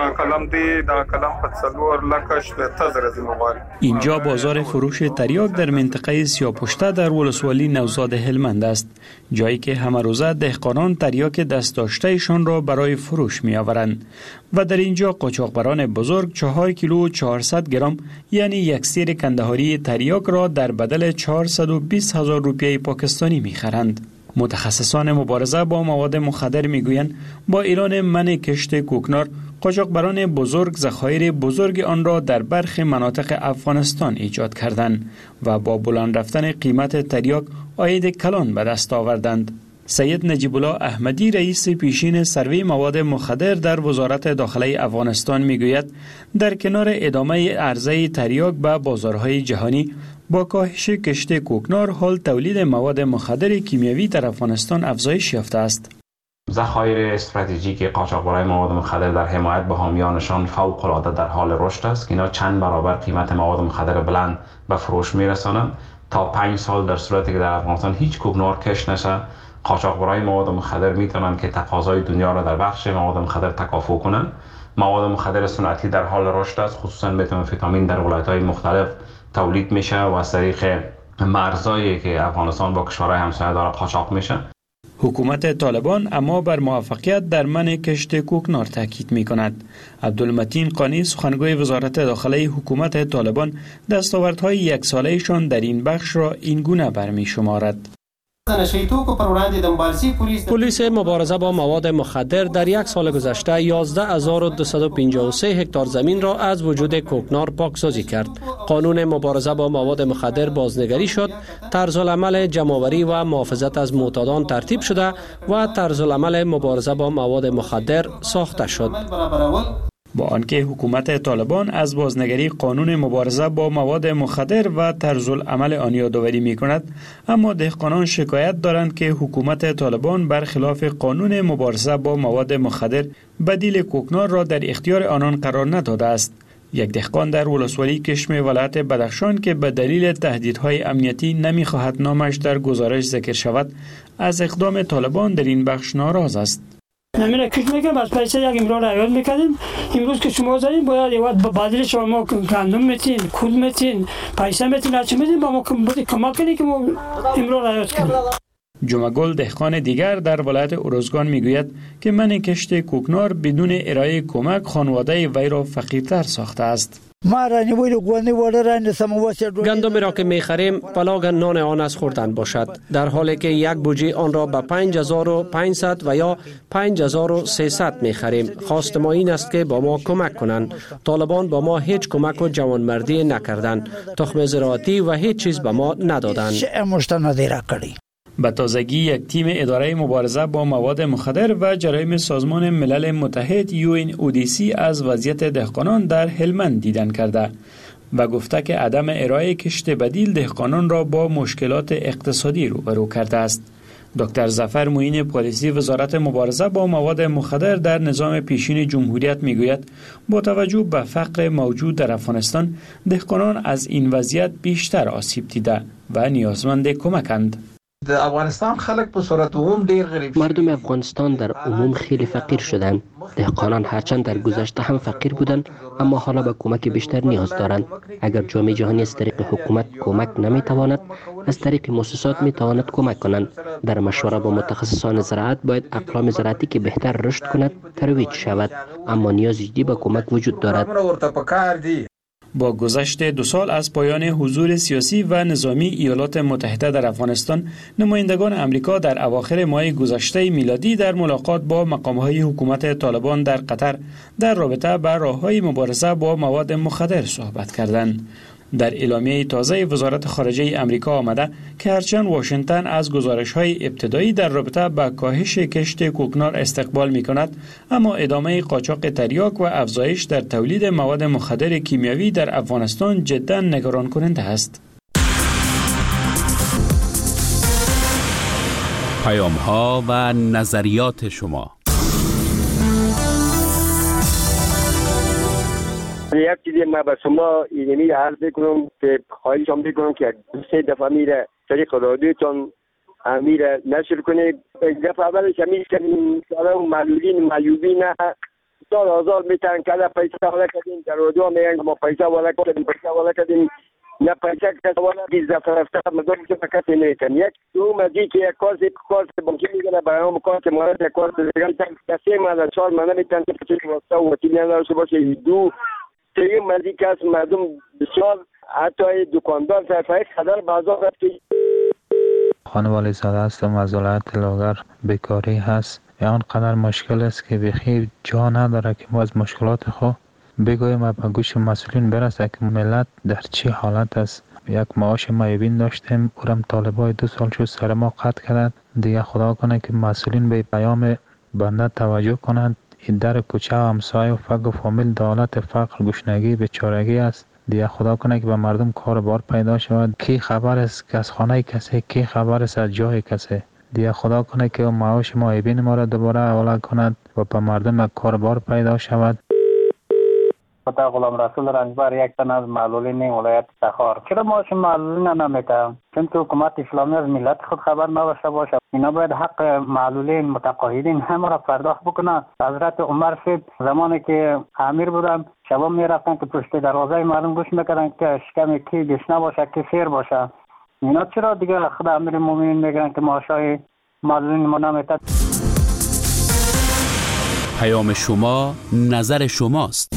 اینجا بازار فروش تریاک در منطقه سیاپشته در ولسوالی نوزاد هلمند است، جایی که همه روزه دهقانان تریاک دست داشتهشان را برای فروش می‌آورند و در اینجا قاچاقبران بزرگ چهار کیلو و چهارصد گرم یعنی یک سیر کندهاری تریاک را در بدل چهارصد و بیست هزار روپیه پاکستانی می‌خرند. متخصصان مبارزه با مواد مخدر میگویند با اعلان منع کشت کوکنار، قاچاقبران بزرگ ذخایر بزرگ آن را در برخی مناطق افغانستان ایجاد کردند و با بلند رفتن قیمت تریاک عاید کلان به دست آوردند. سید نجیب الله احمدی رئیس پیشین سروی مواد مخدر در وزارت داخله افغانستان میگوید در کنار ادامه عرضه تریاک به بازارهای جهانی، با کاهش کشت کوکنار حال تولید مواد مخدر کیمیاوی در افغانستان افزایش یافته است. ذخایر استراتژیک قاچاقبران مواد مخدر در حمایت به حامیانشان فوق العاده در حال رشد است که اینا چند برابر قیمت مواد مخدر بلند به فروش میرسانند. تا پنج سال در صورتی که در افغانستان هیچ کوکنار کشت نشه، قاچاقبران مواد مخدر میتونن که تقاضای دنیا را در بخش مواد مخدر تکافؤ کنند. مواد مخدر صنعتی در حال رشد است، خصوصا متامفتامین در ولایت‌های مختلف تولید میشه و از طریق مرزایی که افغانستان با کشورهای همسایه داره قاچاق میشه. حکومت طالبان اما بر موفقیت در منع کشت کوکنار تاکید می کند. عبدالمتین قانی سخنگوی وزارت داخلی حکومت طالبان دستاوردهای یک سالهشان در این بخش را این گونه برمی شمارد. پلیس مبارزه با مواد مخدر در یک سال گذشته یازده هزار و دویست و پنجاه و سه هکتار زمین را از وجود کوکنار پاکسازی کرد. قانون مبارزه با مواد مخدر بازنگری شد، طرزالعمل جمع‌آوری و محافظت از معتادان ترتیب شده و طرزالعمل مبارزه با مواد مخدر ساخته شد. با آنکه حکومت طالبان از بازنگری قانون مبارزه با مواد مخدر و طرزالعمل آن یادآوری می‌کند، اما دهقانان شکایت دارند که حکومت طالبان برخلاف قانون مبارزه با مواد مخدر بدیل کوکنار را در اختیار آنان قرار نداده است. یک دهقان در ولسوالی کشم ولایت بدخشان که به دلیل تهدیدهای امنیتی نمی‌خواهد نامش در گزارش ذکر شود، از اقدام طالبان در این بخش ناراض است. نمیره کش میگم از پیسه یک امرار عیال میکردیم، امروز که شما زدین باید یه وقت بدل شما گندم میتین، کود میتین، پیسه میتین، هرچی میتین با ما کمک کنید که ما امرار عیال کنیم. جمعگل دهقان دیگر در ولایت ارزگان میگوید که منع کشت کوکنار بدون ارائه کمک خانواده وی را فقیرتر ساخته است. گندمی را که میخریم بلاگ نان آن از خوردن باشد، در حالی که یک بوجی آن را به پنج هزار و پانصد و یا پنج هزار و سیصد میخریم. خواست ما این است که با ما کمک کنند. طالبان با ما هیچ کمک و جوانمردی نکردند، تخم زراعتی و هیچ چیز به ما ندادند. به تازگی یک تیم اداره مبارزه با مواد مخدر و جرایم سازمان ملل متحد یو ان او دی سی از وضعیت دهقانان در هلمند دیدن کرده و گفته که عدم ارائه کشت بدیل دهقانان را با مشکلات اقتصادی روبرو کرده است. دکتر ظفر معین پالیسی وزارت مبارزه با مواد مخدر در نظام پیشین جمهوریت میگوید با توجه به فقر موجود در افغانستان دهقانان از این وضعیت بیشتر آسیب دیده و نیازمند کمکند. در افغانستان خلق به صورت عموم ډیر غریب، مردم افغانستان در عموم خیلی فقیر شدند. دهقانان هرچند در گذشته هم فقیر بودند اما حالا به کمک بیشتر نیاز دارند. اگر جامعه جهانی از طریق حکومت کمک نمیتواند، از طریق مؤسسات میتواند کمک کنند. در مشوره با متخصصان زراعت باید اقلام زراعتی که بهتر رشد کند ترویج شود، اما نیاز جدی به کمک وجود دارد. با گذشت دو سال از پایان حضور سیاسی و نظامی ایالات متحده در افغانستان، نمایندگان امریکا در اواخر ماه گذشته میلادی در ملاقات با مقام‌های حکومت طالبان در قطر در رابطه با راه‌های مبارزه با مواد مخدر صحبت کردند. در اعلامیه تازه وزارت خارجه امریکا آمده که هرچند واشنگتن از گزارش‌های ابتدایی در رابطه با کاهش کشت کوکنار استقبال می‌کند، اما ادامه قاچاق تریاک و افزایش در تولید مواد مخدر کیمیایی در افغانستان جدا نگران کننده است. پیام‌ها و نظریات شما. یک چیزی ما به شما اینمی عرض بکنم که خواهشم میکنم که سه دفعه میره طریق رادیوتان میره نشر کنید. دفعه اولش همیشه که سالان معلولین معیوبین سال آزار میتن که پیسه والا کردیم در رادیو میگن ما پیسه والا کردیم پیسه والا کردیم نه پیسه کسی والا بیز دفعه رفته مدام که کسی نیتن. یک دو مزید که یک کارت کارت بانکی میگنه برای هم کارت مورد یک کارت دیگه کسی مالا چهار مالا میتن که چیزی واسطه و وکیل نداشته باشه. دو تایی مردی که از مردم بسیار حتی دکاندار صرفه خدر بازار رفت که خانم والی زاده هستم از ولایت لاغر. بیکاری هست یا آنقدر مشکل است که بخی جا نداره که ما از مشکلات خود بگویم به گوش مسئولین برسه که ملت در چی حالت است. یک معاش معیوبین داشتیم اورم طالبای دو سال شد سر ما قطع کردند. دیگه خدا کنه که مسئولین به پیام بنده توجه کنند. این در کوچه و همسایه و فقر و فامیل دولت فقر گشنگی بیچارگی است. دیگه خدا کنه که به مردم کار بار پیدا شود. کی خبر است که از خانه کسی، کی خبر است از جای کسی. دیگه خدا کنه که معاش معیوبین ما را دوباره حواله کند و به مردم کار بار پیدا شود. خدا غلام رسول رنجبر یک تن از معلولین ولایت تخار. چرا معاش معلولین نمیده؟ چون که حکومت اسلامی از ملت خود خبر نداشته باشه. اینا باید حق معلولین متقاعدین همه را پرداخت بکنن. حضرت عمر صاحب زمانی که امیر بودن شبا میرفتن که پشت دروازه مردم گوش میکردن که شکم کی گشنه باشه کی سیر باشه. اینا چرا دیگه خود امیر مومنین میگن که معاشای معلولین ما نمیتد. پیام شما، نظر شماست.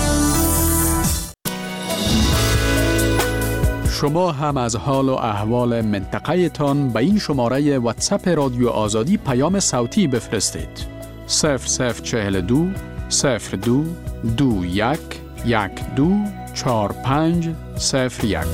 شما هم از حال و احوال منطقه تان به این شماره واتساپ رادیو آزادی پیام صوتی بفرستید. صفر صفر چهل دو صفر دو دو یک یک دو چهار پنج صفر یک.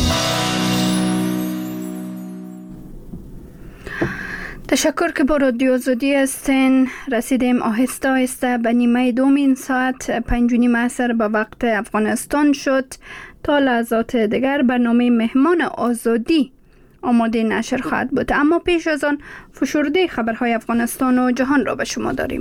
تشکر که با رادیو آزادی هستین. رسیدیم آهسته آهسته به نیمه دومین ساعت پنج و نیم عصر به وقت افغانستان شد. تا لحظات دیگر برنامه مهمان آزادی آماده نشر خواهد بود، اما پیش از آن فشرده خبرهای افغانستان و جهان را به شما داریم.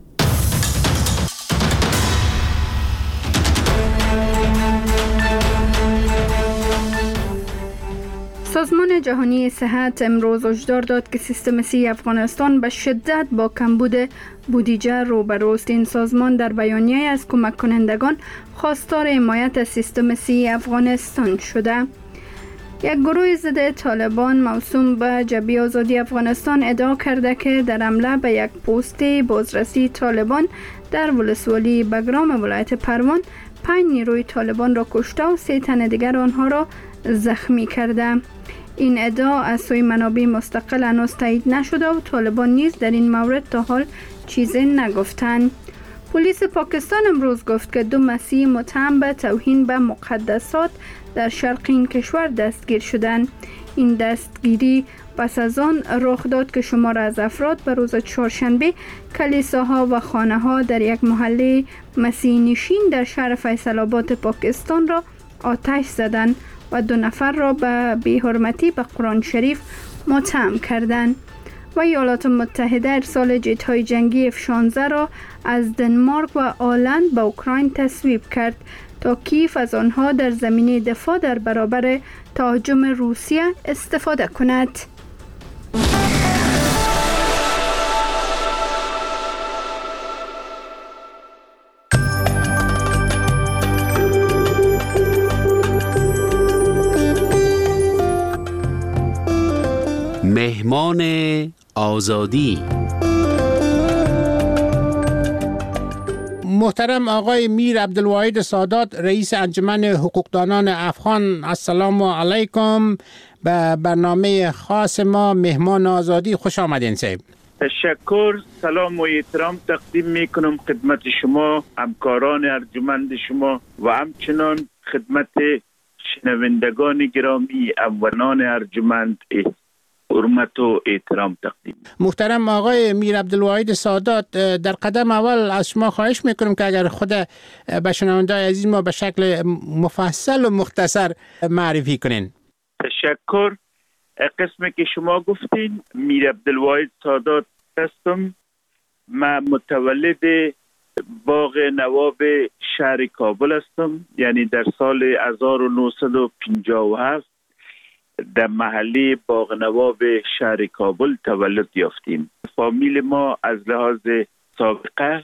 سازمان جهانی صحت امروز هشدار داد که سیستم صحی افغانستان به شدت با کمبود بودجه روبروست. این سازمان در بیانیه از کمک کنندگان خواستار حمایت از سیستم صحی افغانستان شده. یک گروه ضد طالبان موسوم به جبهه آزادی افغانستان ادعا کرده که در حمله به یک پست بازرسی طالبان در ولسوالی بگرام ولایت پروان پنج نیروی طالبان را کشته و سه تن دیگر آنها را زخمی کرده. این ادعا از سوی منابع مستقل هنوز تایید نشده و طالبان نیز در این مورد تا حال چیزی نگفتند. پلیس پاکستان امروز گفت که دو مسیحی متهم به توهین به مقدسات در شرق این کشور دستگیر شدند. این دستگیری پس از آن رخ داد که شمار از افراد به روز چهارشنبه کلیساها و خانه ها در یک محله مسیحی نشین در شهر فیصل آباد پاکستان را آتش زدند و دو نفر را به بی‌حرمتی به قرآن شریف متهم کردند. و ایالات متحده ارسال جت‌های جنگی اف شانزده را از دنمارک و آلند به اوکراین تصویب کرد تا کیف از آنها در زمینه دفاع در برابر تهاجم روسیه استفاده کند. مهمان آزادی. محترم آقای میر عبدالواحد سادات، رئیس انجمن حقوقدانان افغان، السلام علیکم. به برنامه خاص ما مهمان آزادی خوش آمدین صاحب. تشکر، سلام و احترام تقدیم می کنم خدمت شما، همکاران ارجمند شما و همچنان خدمت شنوندگان گرامی اولان ارجمند حرمت و احترام تقدیم. محترم آقای میر عبدالواحد سادات، در قدم اول از شما خواهش میکنم که اگر خود به شنونده‌های عزیز ما به شکل مفصل و مختصر معرفی کنین. تشکر. قسمی که شما گفتین، میر عبدالواحد سادات هستم. من متولد باغ نواب شهر کابل هستم، یعنی در سال هزار و نهصد و پنجاه و هفت در محله باغ نواب شهر کابل تولد یافتیم. فامیل ما از لحاظ سابقه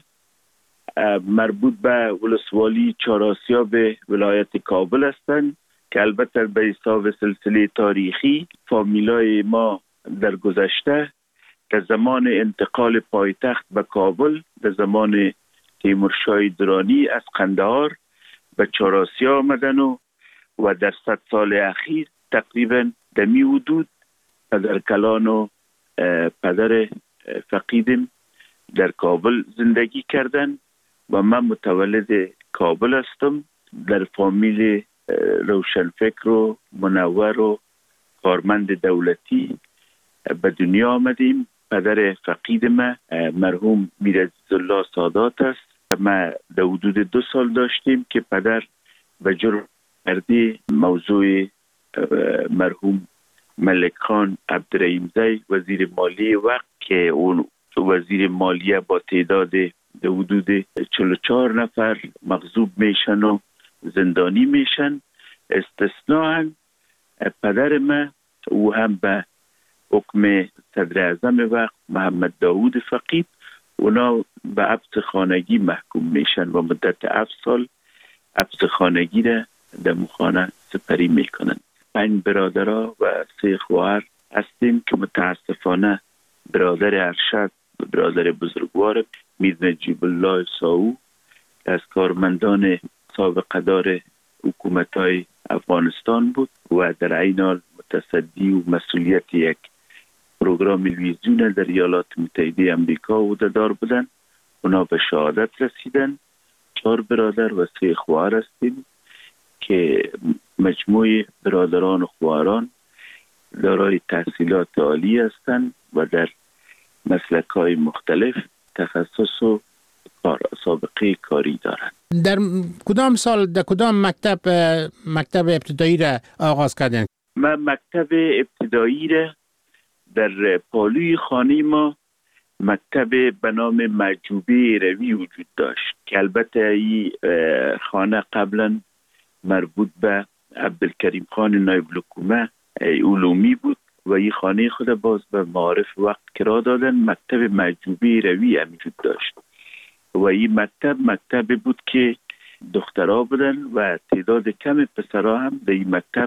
مربوط به ولسوالی چهارآسیاب ولایت کابل هستند که البته به حساب سلسله تاریخی فامیلای ما در گذشته در زمان انتقال پایتخت به کابل در زمان تیمورشاه درانی از قندهار به چهارآسیا آمدن و و در صد سال اخیر تقریبا در می حدود پدر کلان و پدر فقیدم در کابل زندگی کردن و من متولد کابل هستم. در فامیل روشنفکر و منور و کارمند دولتی به دنیا آمدیم. پدر فقید ما مرحوم میر عزیزالله سادات است. ما در حدود دو سال داشتیم که پدر به جرم کردی موضوع مرحوم ملک خان عبدالرحیمزی وزیر مالی وقت که اون وزیر مالیه با تعداد در حدود چهل و چهار نفر مغضوب میشن و زندانی میشن. استثناء پدر ما او هم به حکم صدر اعظم وقت محمد داود فقید اونا به حبس خانگی محکوم میشن و مدت هفت سال حبس خانگی را در خانه سپری میکنن. پنج برادرها و سه خواهر هستیم که متاسفانه برادر ارشد، برادر بزرگوار میر نجیب الله ساو از کارمندان سابقه دار حکومت‌های افغانستان بود و در عین حال متصدی و مسئولیت یک پروگرام تلویزیون در ایالات متحده آمریکا عهده‌دار بودند. اونا به شهادت رسیدن. چهار برادر و سه خواهر هستیم که مجموع برادران و خواهران دارای تحصیلات عالی هستند و در مسلک‌های مختلف تخصص و کار سابقه کاری دارند. در کدام سال در کدام مکتب مکتب ابتدایی را آغاز کردن؟ من مکتب ابتدایی را در پالوی خانه ما مکتب به نام معجوبه روی وجود داشت که البته این خانه قبلا مربوط به عبدالکریم خان نایب الحکومه علومی بود و این خانه خود باز به معارف وقت کرا دادن. مکتب معجوبه روی هم وجود داشت و این مکتب مکتب بود که دخترها بودن و تعداد کم پسرها هم در این مکتب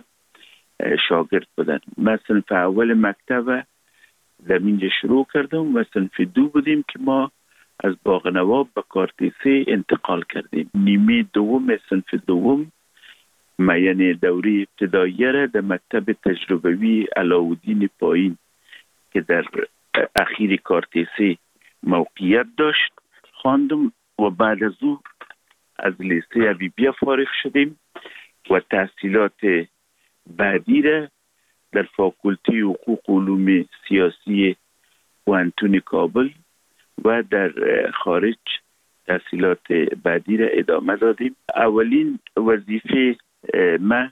شاگرد بودن. من صنف اول مکتب در اینجا شروع کردم و صنف دو بودیم که ما از باغ نواب به کارت سه انتقال کردیم. نیمه دوم صنف دوم ما یعنی دوره ابتداییه را در مکتب تجربوی علاءالدین پایین که در اخیر کارت سه موقعیت داشت خواندم و بعد از او از لیسه حبیبیه فارغ شدیم و تحصیلات بعدی را در فاکولته حقوق و علوم سیاسی پوهنتون کابل و در خارج تحصیلات بعدی را ادامه دادیم. اولین وظیفه ما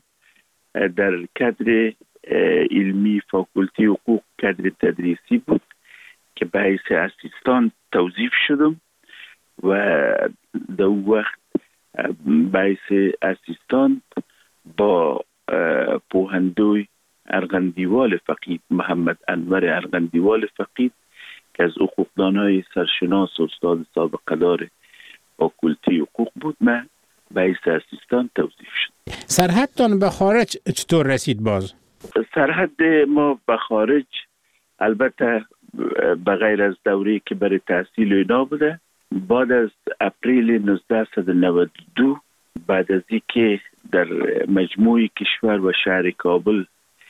در کادر علمی فاکولته حقوق کادر تدریسی بود که به حیث اسیستان توظیف شدم و در وقت به حیث اسیستان با پوهندوی ارغندیوال فقید محمد انور ارغندیوال فقید که از حقوقدانای سرشناس و استاد سابقه دار فاکولته حقوق بود من به حیث اسیستان توظیف شد. سرحدتان به خارج چطور رسید باز؟ سرحد ما به خارج البته به غیر از دوره‌ای که برای تحصیل اینا بوده، بعد از اپریل نوزده صد و نود و دو بعد از اینکه در مجموع کشور و شهر کابل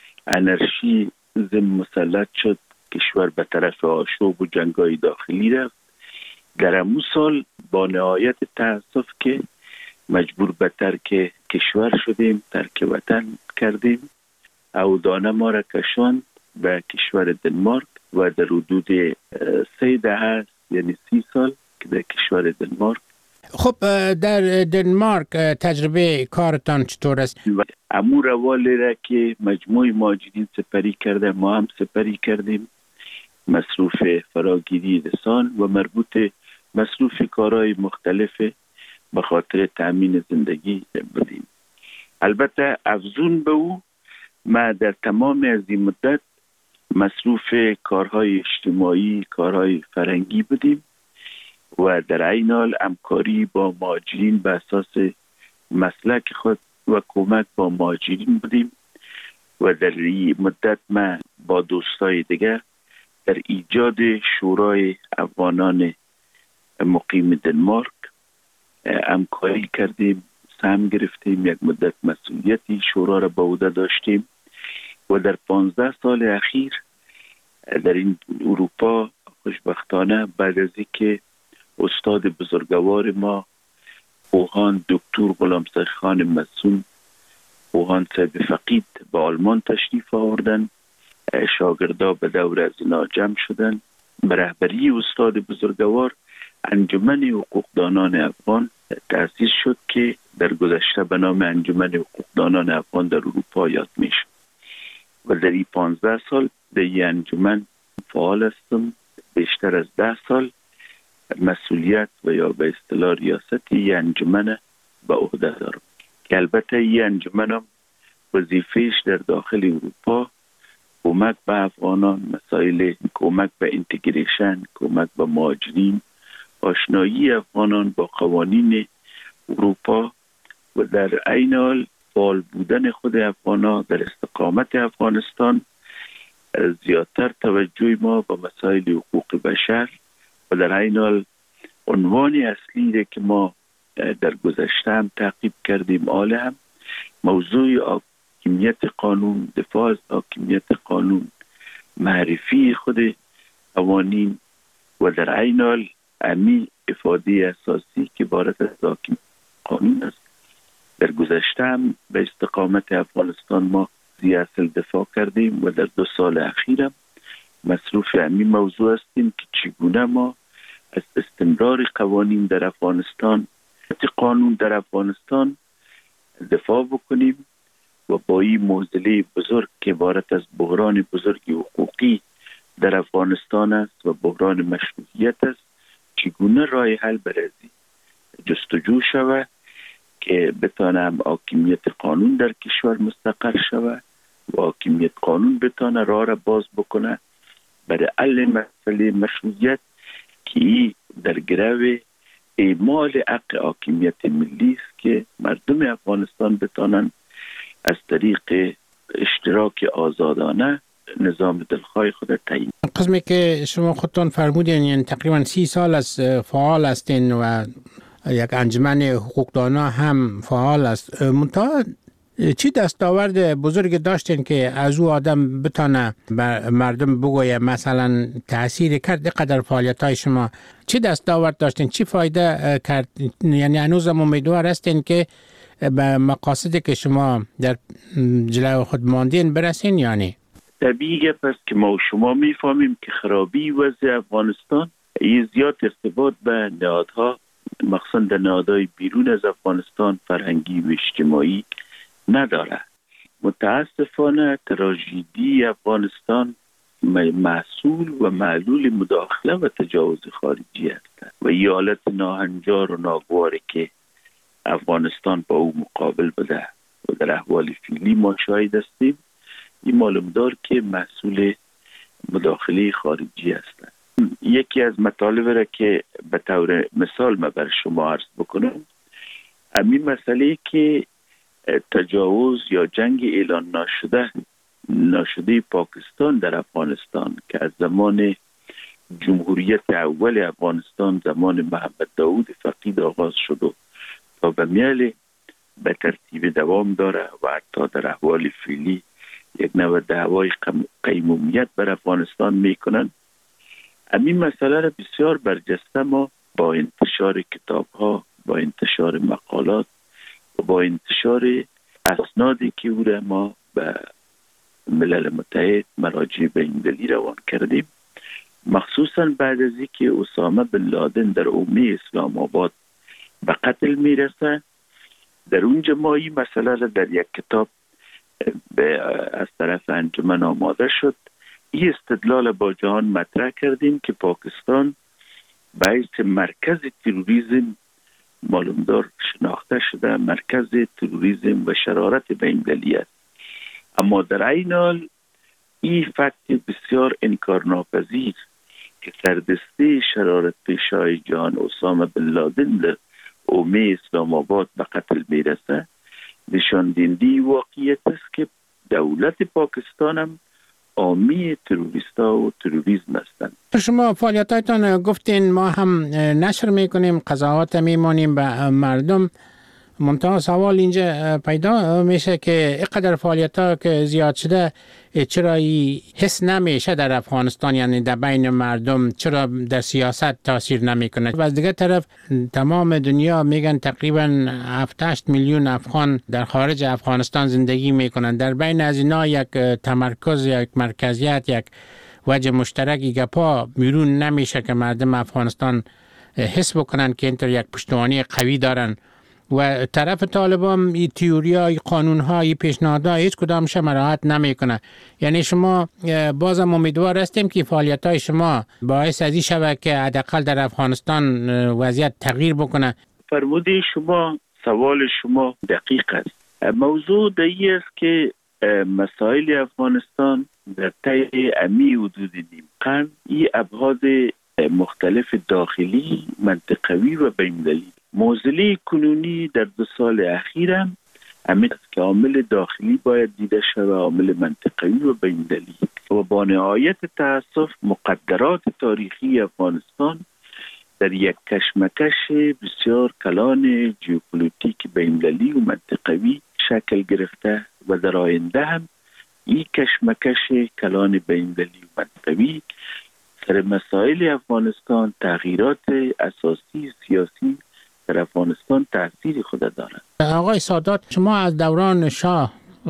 انرژی ضمن مسلط شد، کشور به طرف آشوب و جنگای داخلی رفت. در همون سال با نهایت تأسف که مجبور به ترک کشور شدیم، ترک وطن کردیم. اودانه ما را کشاند به کشور دنمارک و در حدود سه دهه یعنی سی سال که در کشور دنمارک. خب در دنمارک تجربه کارتان چطور است؟ امو روالی را که مجموع مهاجرین سپری کرده ما هم سپری کردیم. مصروف فراگیری لسان و مربوط مصروف کارهای مختلف به خاطر تأمین زندگی بودیم. البته افزون به او ما در تمام از این مدت مصروف کارهای اجتماعی، کارهای فرهنگی بودیم و در عین حال همکاری با مهاجرین به اساس مسلک خود و کمک با مهاجرین بودیم و در این مدت ما با دوستای دیگر در ایجاد شورای افغانان مقیم دنمارک همکاری کردیم، سهم گرفتیم، یک مدت مسئولیتی شورا را به عهده داشتیم و در پانزده سال اخیر در این اروپا خوشبختانه بعد از اینکه استاد بزرگوار ما پوهان دکتر غلامسخ خان مسون پوهان صاحب فقید به آلمان تشریف آوردن، شاگردا به دور از اینا جمع شدن. به رهبری استاد بزرگوار انجمن حقوقدانان افغان تأسیس شد که در گذشته به نام انجمن حقوقدانان افغان در اروپا یاد می شد و در این پانزده سال در این انجمن فعال هستم. بیشتر از ده سال مسئولیت و یا به اصطلاح ریاست این انجمن به عهده دارم که البته این انجمن هم وظیفه‌اش در داخل اروپا کمک به افغانان، مسائل کمک به اینتگریشن، کمک به مهاجرین، آشنایی افغانان با قوانین اروپا و در عین حال فعال بودن خود افغانان در استقامت افغانستان زیادتر توجه ما به مسائل حقوق بشر و در این حال عنوان اصلی که ما در گذشته هم تعقیب کردیم آل هم موضوع حاکمیت قانون، دفاع از حاکمیت قانون، معرفی خود قوانین و در این حال امی افاده اساسی که عبارت از حاکمیت قانون است. در گذشته هم به استقامت افغانستان ما زی اصل دفاع کردیم و در دو سال اخیرم مصروف امی موضوع هستیم که چگونه ما از استمرار قوانین در افغانستان، قانون در افغانستان دفاع بکنیم و با این معضله بزرگ که عبارت از بحران بزرگ حقوقی در افغانستان است و بحران مشروعیت است چگونه راه حل برازی جستجو شود که بتانم حاکمیت قانون در کشور مستقر شود و حاکمیت قانون بتانه راه را باز بکنه برای حل مسئله مشروعیت که در گرو اعمال حق حاکمیت ملی است که مردم افغانستان بتانن از طریق اشتراک آزادانه نظام دلخواه خود تعیین. قسمی که شما خودتان فرمودین یعنی تقریبا سی سال از فعال هستین و یک انجمن حقوقدانا هم فعال است. منتها چی دستاورد بزرگ داشتین که از او آدم بتانه بر مردم بگویه مثلا تأثیر کرد قدر فعالیت های شما؟ چی دستاورد داشتین؟ چی فایده کرد؟ یعنی هنوز هم امیدوار هستین که به مقاصدی که شما در جلو خود ماندین برسین یعنی؟ طبیعی پس که ما و شما میفهمیم که خرابی وضع افغانستان یه زیاد ارتباط به نهادها مخصوصا در نهادهای بیرون از افغانستان فرهنگی و اجتماعی نداره. متاسفانه تراژدی افغانستان محصول و معلول مداخله و تجاوز خارجی است و این حالت ناهنجار و ناگواری که افغانستان با او مقابل بده و در احوال فعلی ما شاهد هستیم این معلوم دار که محصول مداخله خارجی است. یکی از مطالب را که به طور مثال ما بر شما عرض بکنم همین مسئله که تجاوز یا جنگ اعلان ناشده ناشده پاکستان در افغانستان که از زمان جمهوریت اول افغانستان زمان محمد داود فقید آغاز شد و تا به میل به ترتیب دوام داره و حتی در احوال فعلی یک نوع دعوای قیمومیت بر افغانستان میکنن. همین مسئله را بسیار برجسته ما با انتشار کتاب ها، با انتشار مقالات و با انتشار اسنادی که او را ما به ملل متحد مراجع بین‌المللی روان کردیم، مخصوصا بعد از اینکه اسامه بن لادن در حومه اسلام آباد به قتل میرسه در اونجا ما این مسئله را در یک کتاب به از طرف انجمن آماده شد. این استدلال با جهان مطرح کردیم که پاکستان باعث مرکز تروریسم معلومدار شناخته شده، مرکز تروریسم و شرارت بین‌المللی است. اما در این حال این فکت بسیار انکارناپذیر که سردسته شرارت پیشای جهان اسامه بن لادن در حومه اسلام آباد به قتل میرسه نشان دهنده واقعیت است که دولت پاکستان هم حامی تروریستا و تروریسم هستند. شما فعالیتاتون گفتین ما هم نشر میکنیم، قضاوت میمانیم به مردم. منتها سوال اینجا پیدا میشه که اینقدر فعالیت ها که زیاد شده چرا ای حس نمیشه در افغانستان، یعنی در بین مردم چرا در سیاست تاثیر نمیکنه؟ و از دیگه طرف تمام دنیا میگن تقریبا هفت هشت میلیون افغان در خارج افغانستان زندگی میکنن. در بین از اینا یک تمرکز، یک مرکزیت، یک وجه مشترکی گپا بیرون نمیشه که مردم افغانستان حس بکنن که اینطور یک پشتوانی قوی دارن و طرف طالبان این تئوریا، این قانون‌ها، این پیشنهادها هیچ کدامش مراعات نمیکنه. یعنی شما بازم امیدوار هستیم که فعالیت‌های شما باعث از این شود که حداقل در افغانستان وضعیت تغییر بکنه. فرموده شما، سوال شما دقیق است. موضوع دایی است که مسائل افغانستان در طی امی حدود نیم قرن این ابعاد مختلف داخلی، منطقوی و بین‌المللی. معضله کنونی در دو سال اخیرم همین است که عامل داخلی باید دیده شود، عامل منطقوی و بین‌المللی. و با نهایت تأسف مقدرات تاریخی افغانستان در یک کشمکش بسیار کلان ژئوپلیتیک بین‌المللی و منطقوی شکل گرفته و در آینده هم این کشمکش کلان بین‌المللی و منطقوی در مسائل افغانستان تغییرات اساسی سیاسی در افغانستان تأثیر خود دارد. آقای سادات، شما از دوران شاه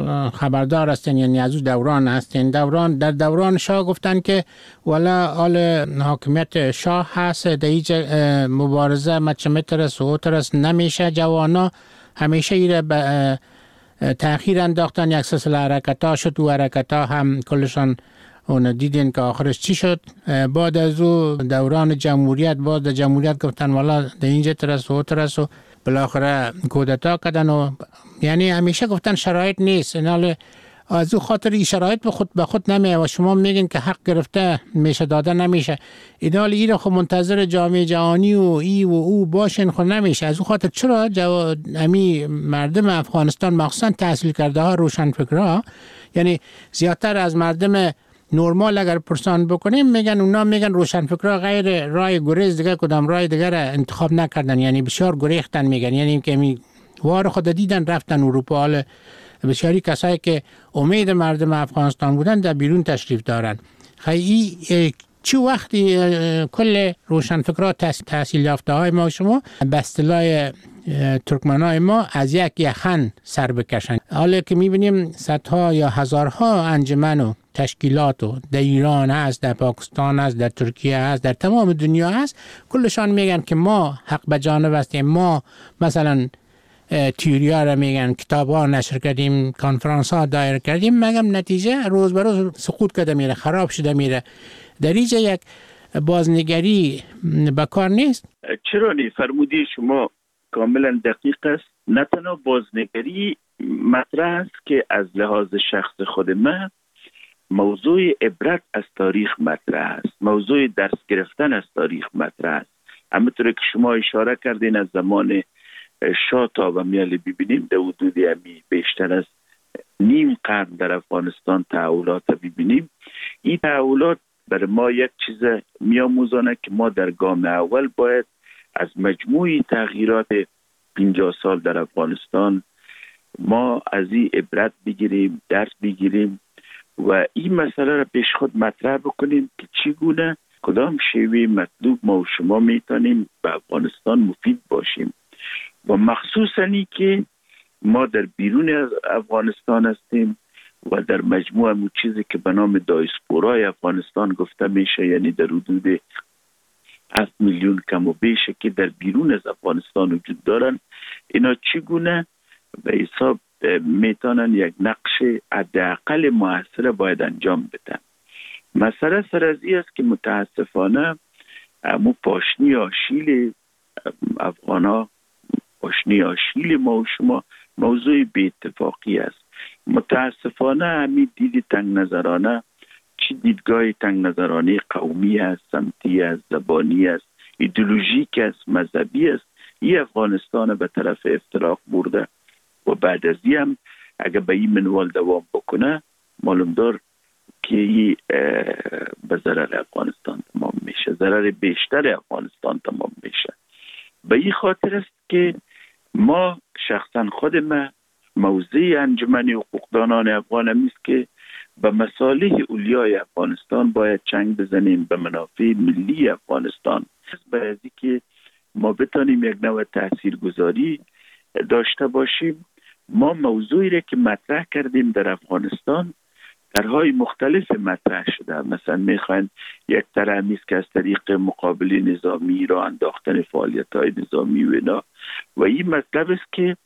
خبردار هستین، یعنی از اون دوران هستین. دوران در دوران شاه گفتن که ولا آل حاکمیت شاه هست، در هیچ مبارزه مچمترس و اوترس نمیشه. جوانا همیشه ایره به تأخیر انداختن. یک سلسله حرکت ها شد و حرکت ها هم کلشان اون دیدین که آخرش چی شد. بعد از او دوران جمهوریت، بعد در جمهوریت گفتن والا در اینجا ترس و اوترس و بالاخره کودتا کردن و یعنی همیشه گفتن شرایط نیست. اینال از او خاطر این شرایط به خود به خود نمیه و شما میگین که حق گرفته میشه داده نمیشه. اینال این رو خب منتظر جامعه جهانی و ای و او باشین خود نمیشه. از او خاطر چرا جو... امی مردم افغانستان مخصوصا تحصیل کرده ها، روشن فکرها، یعنی زیادتر از مردم نورمال اگر پرسان بکنیم میگن اونا میگن روشنفکرها غیر رای گریز دیگه کدام رای دیگر انتخاب نکردن، یعنی بسیار گریختن میگن، یعنی که می وار خود دیدن رفتن اروپا. حال بسیاری کسایی که امید مردم افغانستان بودن در بیرون تشریف دارن. خیلی چه وقتی کل روشنفکرها تحصیل یافته های ما شما به اصطلاح ترکمنای ما از یک یخن سر بکشن، حالا که میبینیم صدها یا هزارها انجمن و تشکیلات و در ایران هست، در پاکستان هست، در ترکیه هست، در تمام دنیا هست، کلشان میگن که ما حق به جانب هستیم. ما مثلا تیوری ها را میگن، کتاب ها نشر کردیم، کنفرانس ها دایر کردیم، مگم نتیجه روز به روز سقوط کرده میره، خراب شده میره. در اینجا یک بازنگری بکار نیست؟ چرا نی؟ فرمودی شما کاملا دقیق است. نه تنها بازنگری مطرح است که از لحاظ شخص خود من موضوع عبرت از تاریخ مطرح است، موضوع درس گرفتن از تاریخ مطرح است. همونطور که شما اشاره کردین از زمان شاه تا و میال ببینیم در حدود امی بیشتر از نیم قرن در افغانستان تحولات ببینیم. این تحولات برای ما یک چیز میاموزانه که ما در گام اول باید از مجموعی تغییرات پنجاه سال در افغانستان ما از این عبرت بگیریم، درس بگیریم و این مسئله را پیش خود مطرح بکنیم که چگونه کدام شیوه مطلوب ما و شما میتونیم به افغانستان مفید باشیم و مخصوصا ای که ما در بیرون از افغانستان هستیم و در مجموع همون چیزی که به نام دایسپورای افغانستان گفته میشه، یعنی در حدود هفت میلیون کم و بیشه که در بیرون از افغانستان وجود دارن، اینا چگونه به حساب میتونن یک نقش حداقل موثر باید انجام بدن. مسئله سر از این است که متاسفانه مو پاشنی آشیل افغانا، پاشنی آشیل ما و شما موضوع بی اتفاقی است. متاسفانه همین دید تنگ نظرانه، چی دیدگاه تنگ نظرانه قومی است، سمتی است، زبانی است، ایدئولوژیک است، مذهبی است، این افغانستان به طرف افتراق برده و بعد از این هم اگر به این منوال دوام بکنه معلوم دار که این به ضرر افغانستان تمام میشه، ضرر بیشتر افغانستان تمام میشه. به این خاطر است که ما شخصا خود ما موضع انجمن حقوقدانان افغان همیست که به مصالح اولیای افغانستان باید چنگ بزنیم، به منافع ملی افغانستان، باید که ما بتانیم یک نوع تاثیرگذاری داشته باشیم. ما موضوعی را که مطرح کردیم در افغانستان طرح‌های مختلف مطرح شده. مثلا میخواین یک طرح نیست که از طریق مقابله نظامی را انداختن فعالیت‌های نظامی و اینا، و این مطلب است که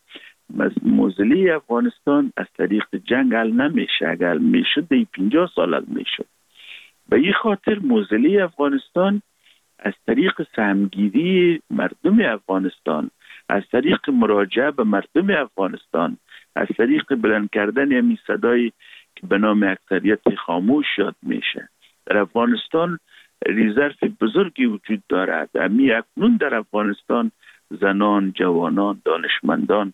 موضوع افغانستان از طریق جنگ حل نمیشه. اگر میشد در پنجاه سال حل میشد. به این خاطر موضوع افغانستان از طریق سهمگیری مردم افغانستان، از طریق مراجعه به مردم افغانستان، از طریق بلند کردن همین صدای که به نام اکثریت خاموش یاد میشه. در افغانستان ریزرو بزرگی وجود دارد. امی اکنون در افغانستان زنان، جوانان، دانشمندان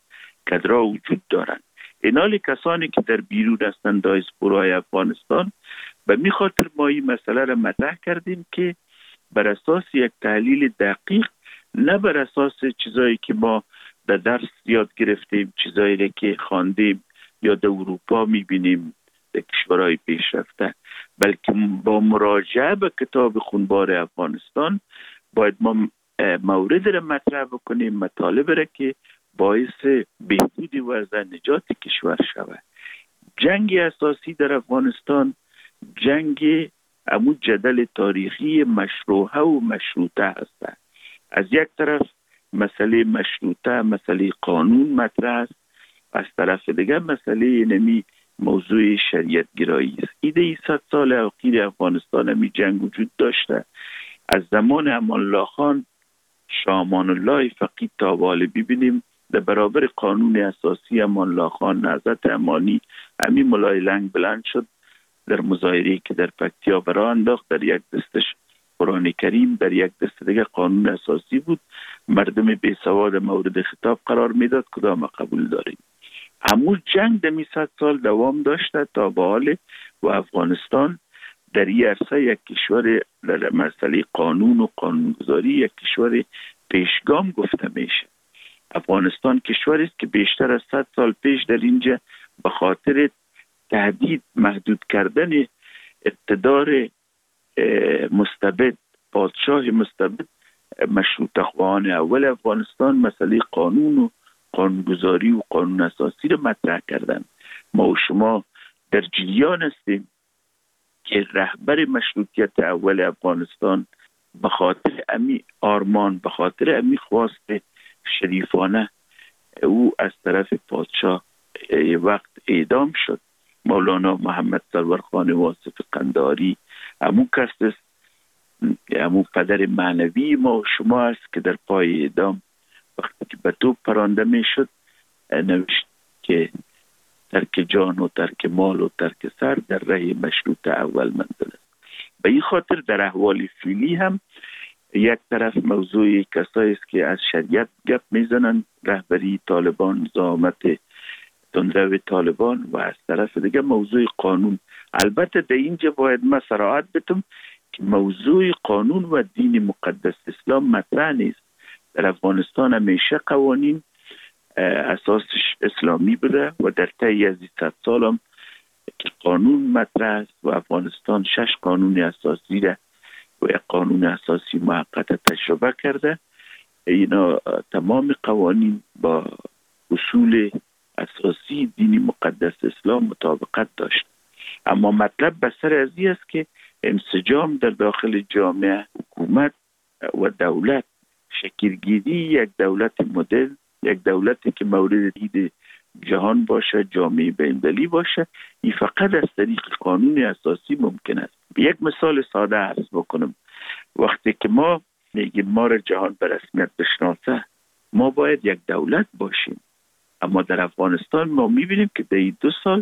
کدرها وجود دارند. اینالی کسانی که در بیرون هستند دایسپورای افغانستان به می خاطر ما این مسئله را مطرح کردیم که بر اساس یک تحلیل دقیق، نه بر اساس چیزایی که ما در درس یاد گرفتیم، چیزایی که خواندیم یا در اروپا میبینیم در کشورهای پیشرفته، بلکه با مراجعه به کتاب خونبار افغانستان باید ما مورد را مطرح بکنیم، مطالب را که باعث بهبود وضع نجات کشور شود. جنگ اساسی در افغانستان جنگ امو جدل تاریخی مشروعه و مشروطه هست. از یک طرف مسئله مشروطه، مسئله قانون مطرح است، از طرف دیگر مسئله نمی موضوع شریعت گرایی است. ایده صد سال اخیر افغانستان همی جنگ وجود داشته. از زمان امان الله خان، شاه امان الله فقید تا حال ببینیم در برابر قانون اساسی امان الله خان نهضت امانی همی ملای لنگ بلند شد، در مظاهره که در پکتیا برا انداخت، در یک دستش قرآن کریم، در یک دست دیگه قانون اساسی بود. مردم بی سواد مورد خطاب قرار میداد، کدام قبول داریم. همون جنگ دمی صد سال دوام داشته تا به حال و افغانستان در این عرصه یک کشور در مسئله قانون و قانونگذاری یک کشور پیشگام گفته میشه. افغانستان کشوری است که بیشتر از صد سال پیش در اینجا به خاطر تهدید محدود کردن اقتدار مستبد، پادشاه مستبد، مشروطه خواهان اول افغانستان مسئله قانون و قانونگذاری و قانون اساسی رو مطرح کردن. ما و شما در جریان هستیم که رهبر مشروطیت اول افغانستان به خاطر امی آرمان، به خاطر امی خواست شریفانه او از طرف پادشاه وقت اعدام شد. مولانا محمد سرور خان واصف قنداری همون کس است، همون پدر معنوی ما و شما است که در پای اعدام وقتی که به توپ پرانده می شد نوشت که ترک جان و ترک مال و ترک سر در ره مشروط اول منزل است. به این خاطر در احوال فعلی هم یک طرف موضوع کسایی است که از شریعت گپ میزنن، رهبری طالبان، زعامت تندرو طالبان، و از طرف دیگه موضوع قانون. البته در اینجا باید ما صراحت بتم که موضوع قانون و دین مقدس اسلام مطرح نیست. در افغانستان همیشه قوانین اساسش اسلامی بوده و در طی از صد سال هم که قانون مطرح است و افغانستان شش قانون اساسی ده و یک قانون اساسی موقت تجربه کرده. اینا تمام قوانین با اصول اساسی دین مقدس اسلام مطابقت داشت. اما مطلب بسر از این است که انسجام در داخل جامعه، حکومت و دولت، شکلگیری یک دولت مدل، یک دولتی که مورد دید جهان باشه، جامعه بین‌المللی باشه، این فقط از طریق قانون اساسی ممکن است. یک مثال ساده عرض بکنم. وقتی که ما میگیم ما را جهان به رسمیت بشناسه، ما باید یک دولت باشیم. اما در افغانستان ما میبینیم که در این دو سال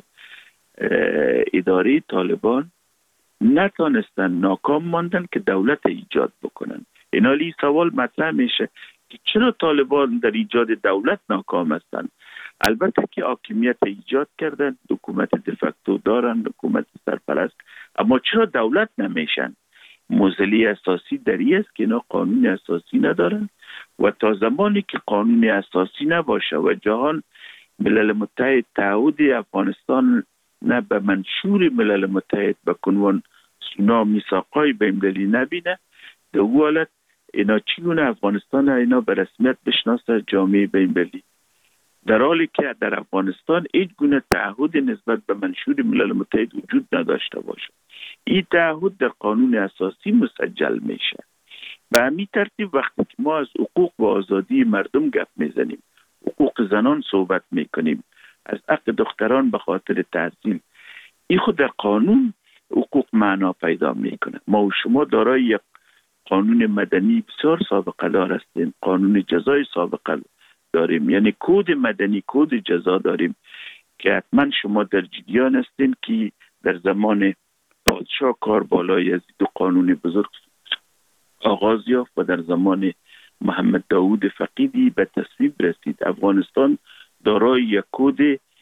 اداره طالبان نتانستن، ناکام ماندن که دولت ایجاد بکنن. اینالی سوال مطرح میشه که چرا طالبان در ایجاد دولت ناکام هستند؟ البته که حاکمیت ایجاد کردن، حکومت دفکتو دارن، حکومت سرپرست، اما چرا دولت نمیشن؟ موزلی اساسی در این است که اینا قانون اساسی ندارن و تا زمانی که قانون اساسی نباشه و جهان ملل متحد تعهد افغانستان نه به منشور ملل متحد به عنوان سونا میثاقای بین‌المللی نبینه، در اون حالت اینا چگونه افغانستان اینا به رسمیت بشناسه جامعه بین‌المللی، در حالی که در افغانستان هیچ گونه تعهد نسبت به منشور ملل متحد وجود نداشته باشه. این تعهد در قانون اساسی مسجل میشه. به همین ترتیب وقتی که ما از حقوق و آزادی مردم گپ میزنیم، حقوق زنان صحبت میکنیم، از حق دختران به خاطر تحصیل، این خود در قانون حقوق معنا پیدا میکنه. ما و شما دارای یک قانون مدنی بسیار سابقه دار هستیم، قانون جزای سابقه داریم، یعنی کد مدنی، کد جزا داریم که حتما شما در جریان هستین که در زمان پادشاه کاربالای از دو قانون بزرگ آغاز یافت و در زمان محمد داوود فقیدی به تصویب رسید. افغانستان دارای یک کد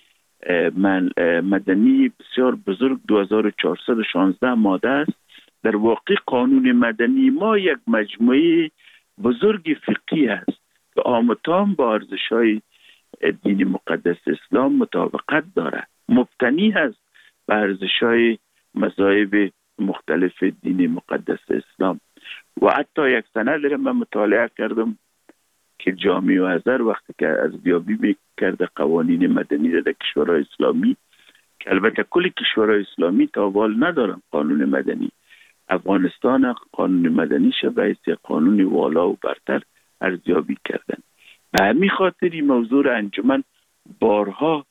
مدنی بسیار بزرگ دو هزار و چهارصد و شانزده ماده است. در واقع قانون مدنی ما یک مجموعه بزرگ فقهی است که آمتان با ارزش‌های دین مقدس اسلام مطابقت دارد، مبتنی است بر ارزش‌های مذاهب مختلف دین مقدس اسلام. و حتی یک سند را من مطالعه کردم که جامعه ازهر وقتی که ارزیابی میکرده قوانین مدنی را در کشورهای اسلامی، که البته کل کشورهای اسلامی تا حال ندارن قانون مدنی، افغانستان قانون مدنی شه به حیث قانون والا و برتر ارزیابی کردن. به همین خاطر این موضوع انجمن بارها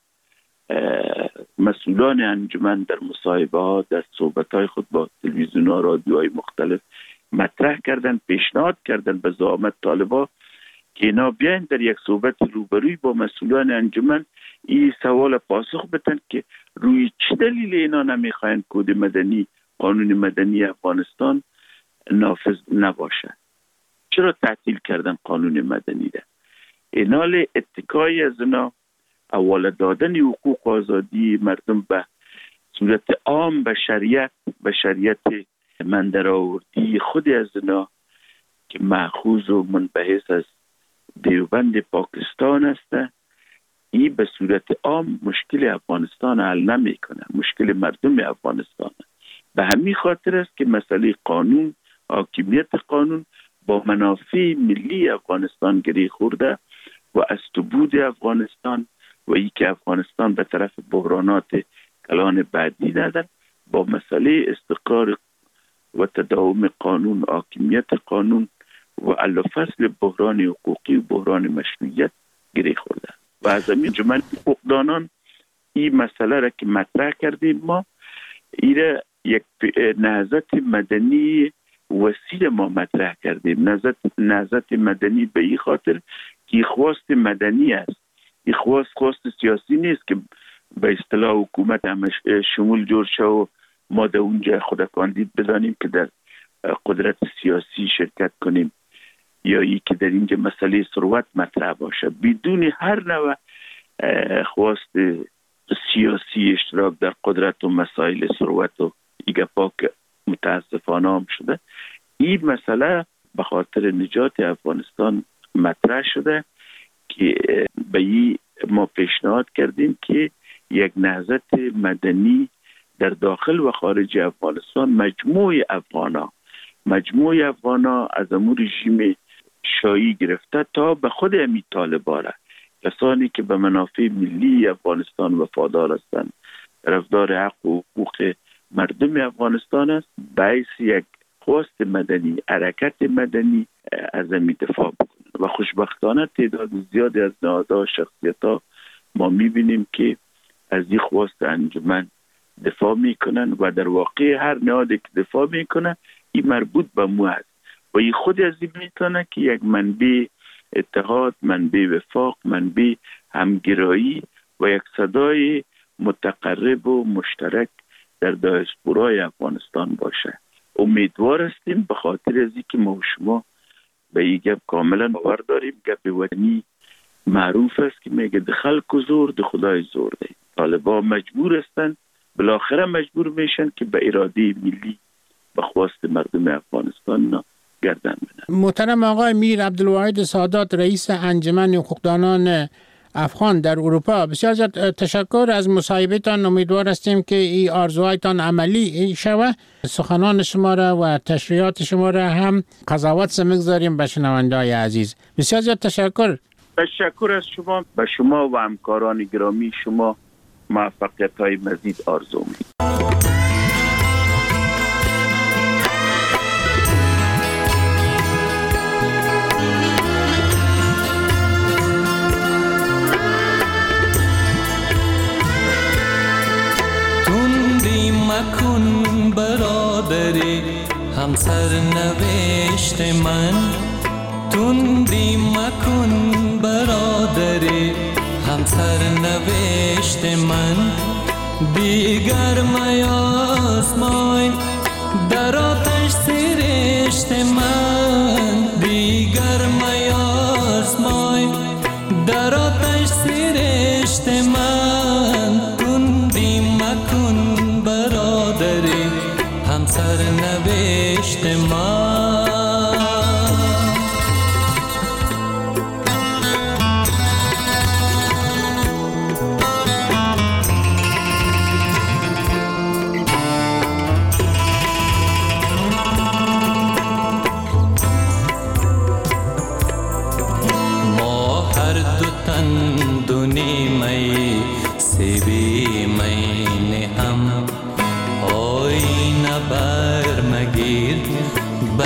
مسئولان انجمن در مصاحبه ها، در صحبت های خود با تلویزیون ها، رادیوهای مختلف مطرح کردن، پیشنهاد کردن به زعامت طالبا که اینا بیاین در یک صحبت روبروی با مسئولان انجمن این سوال پاسخ بدن که روی چه دلیل اینا نمیخواین کد مدنی، قانون مدنی افغانستان نافذ نباشه؟ چرا تعطیل کردن قانون مدنی ده؟ اینال اتکای از اینا اول دادن حقوق آزادی مردم به صورت عام به شریعت به شریعت من در آوردی خود از اینا که مأخوذ و منبعث از دیوبند پاکستان است، این به صورت عام مشکل افغانستان حل نمیکنه، مشکل مردم افغانستان. به همین خاطر است که مسئله قانون، حاکمیت قانون با منافع ملی افغانستان گره خورده و از تبود افغانستان و ای که افغانستان به طرف بحرانات کلان بعدی ندارد، با مسئله استقرار و تداوم قانون، حاکمیت قانون و حل فصل بحران حقوقی و بحران مشروعیت گره خورده. و از همین جمعیت حقوقدانان این مسئله را که مطرح کردیم ما، این یک نهضت مدنی وسیع ما مطرح کردیم. نهضت نهضت مدنی به این خاطر که خواست مدنی است، این خواست خواست سیاسی نیست که به اصطلاح حکومت همش شمول جور شه و ما در اونجا خود کاندید بدانیم که در قدرت سیاسی شرکت کنیم یا ای که در اینجا مسئله ثروت مطرح باشه. بدون هر نوع خواست سیاسی اشتراک در قدرت و مسائل ثروت و ایگه پاک متاسفانه هم شده. این مسئله به خاطر نجات افغانستان مطرح شده که به این ما پیشنهاد کردیم که یک نهضت مدنی در داخل و خارج افغانستان، مجموع افغانا مجموع افغانا از امور رژیم شایی گرفته تا به خود امی طالبان، کسانی که به منافع ملی افغانستان وفادار هستند، طرفدار حق و حقوق مردم افغانستان است، باعث یک خواست مدنی، حرکت مدنی از امی دفاع بکنند. و خوشبختانه تعداد زیادی از نهادها، شخصیت‌ها ما می‌بینیم که از این خواست انجمن دفاع میکنن و در واقع هر نهادی که دفاع میکنه این مربوط به مو است و این خود از این میتونه که یک منبع اتحاد، منبع وفاق، منبع همگرایی و یک صدای متقرب و مشترک در دیاسپورای افغانستان باشه. امیدوار هستیم به خاطر از اینکه ما و شما به این گپ کاملا باور داریم. گپ وطنی معروف است که میگه ده خلق و زور ده خدای زور ده. طالبان مجبور هستند، بالاخره مجبور میشن که به اراده ملی به خواست مردم افغانستان گردن بدن. محترم آقای میر عبدالواحد سادات، رئیس انجمن حقوقدانان افغان در اروپا، بسیار زیاد تشکر از مصاحبهتان. امیدوار هستیم که این آرزوهایتان عملی شود. سخنان شما را و تشریحات شما را هم قضاوت سمگذاریم به شنونده‌های عزیز. بسیار زیاد تشکر. تشکر از شما. به شما و همکاران گرامی شما موفقیت های مزید آرزو می‌کنم. تندی مکن برادری همسر نوشت من، تندی مکن برادری همسر نوشت من، دیگر میاسمای در آتش سرشت من، دیگر میاسمای در آتش سرشت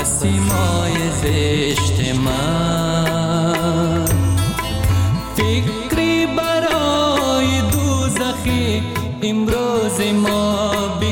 سیمای زشت من، فکری برای دوزخی امروز ما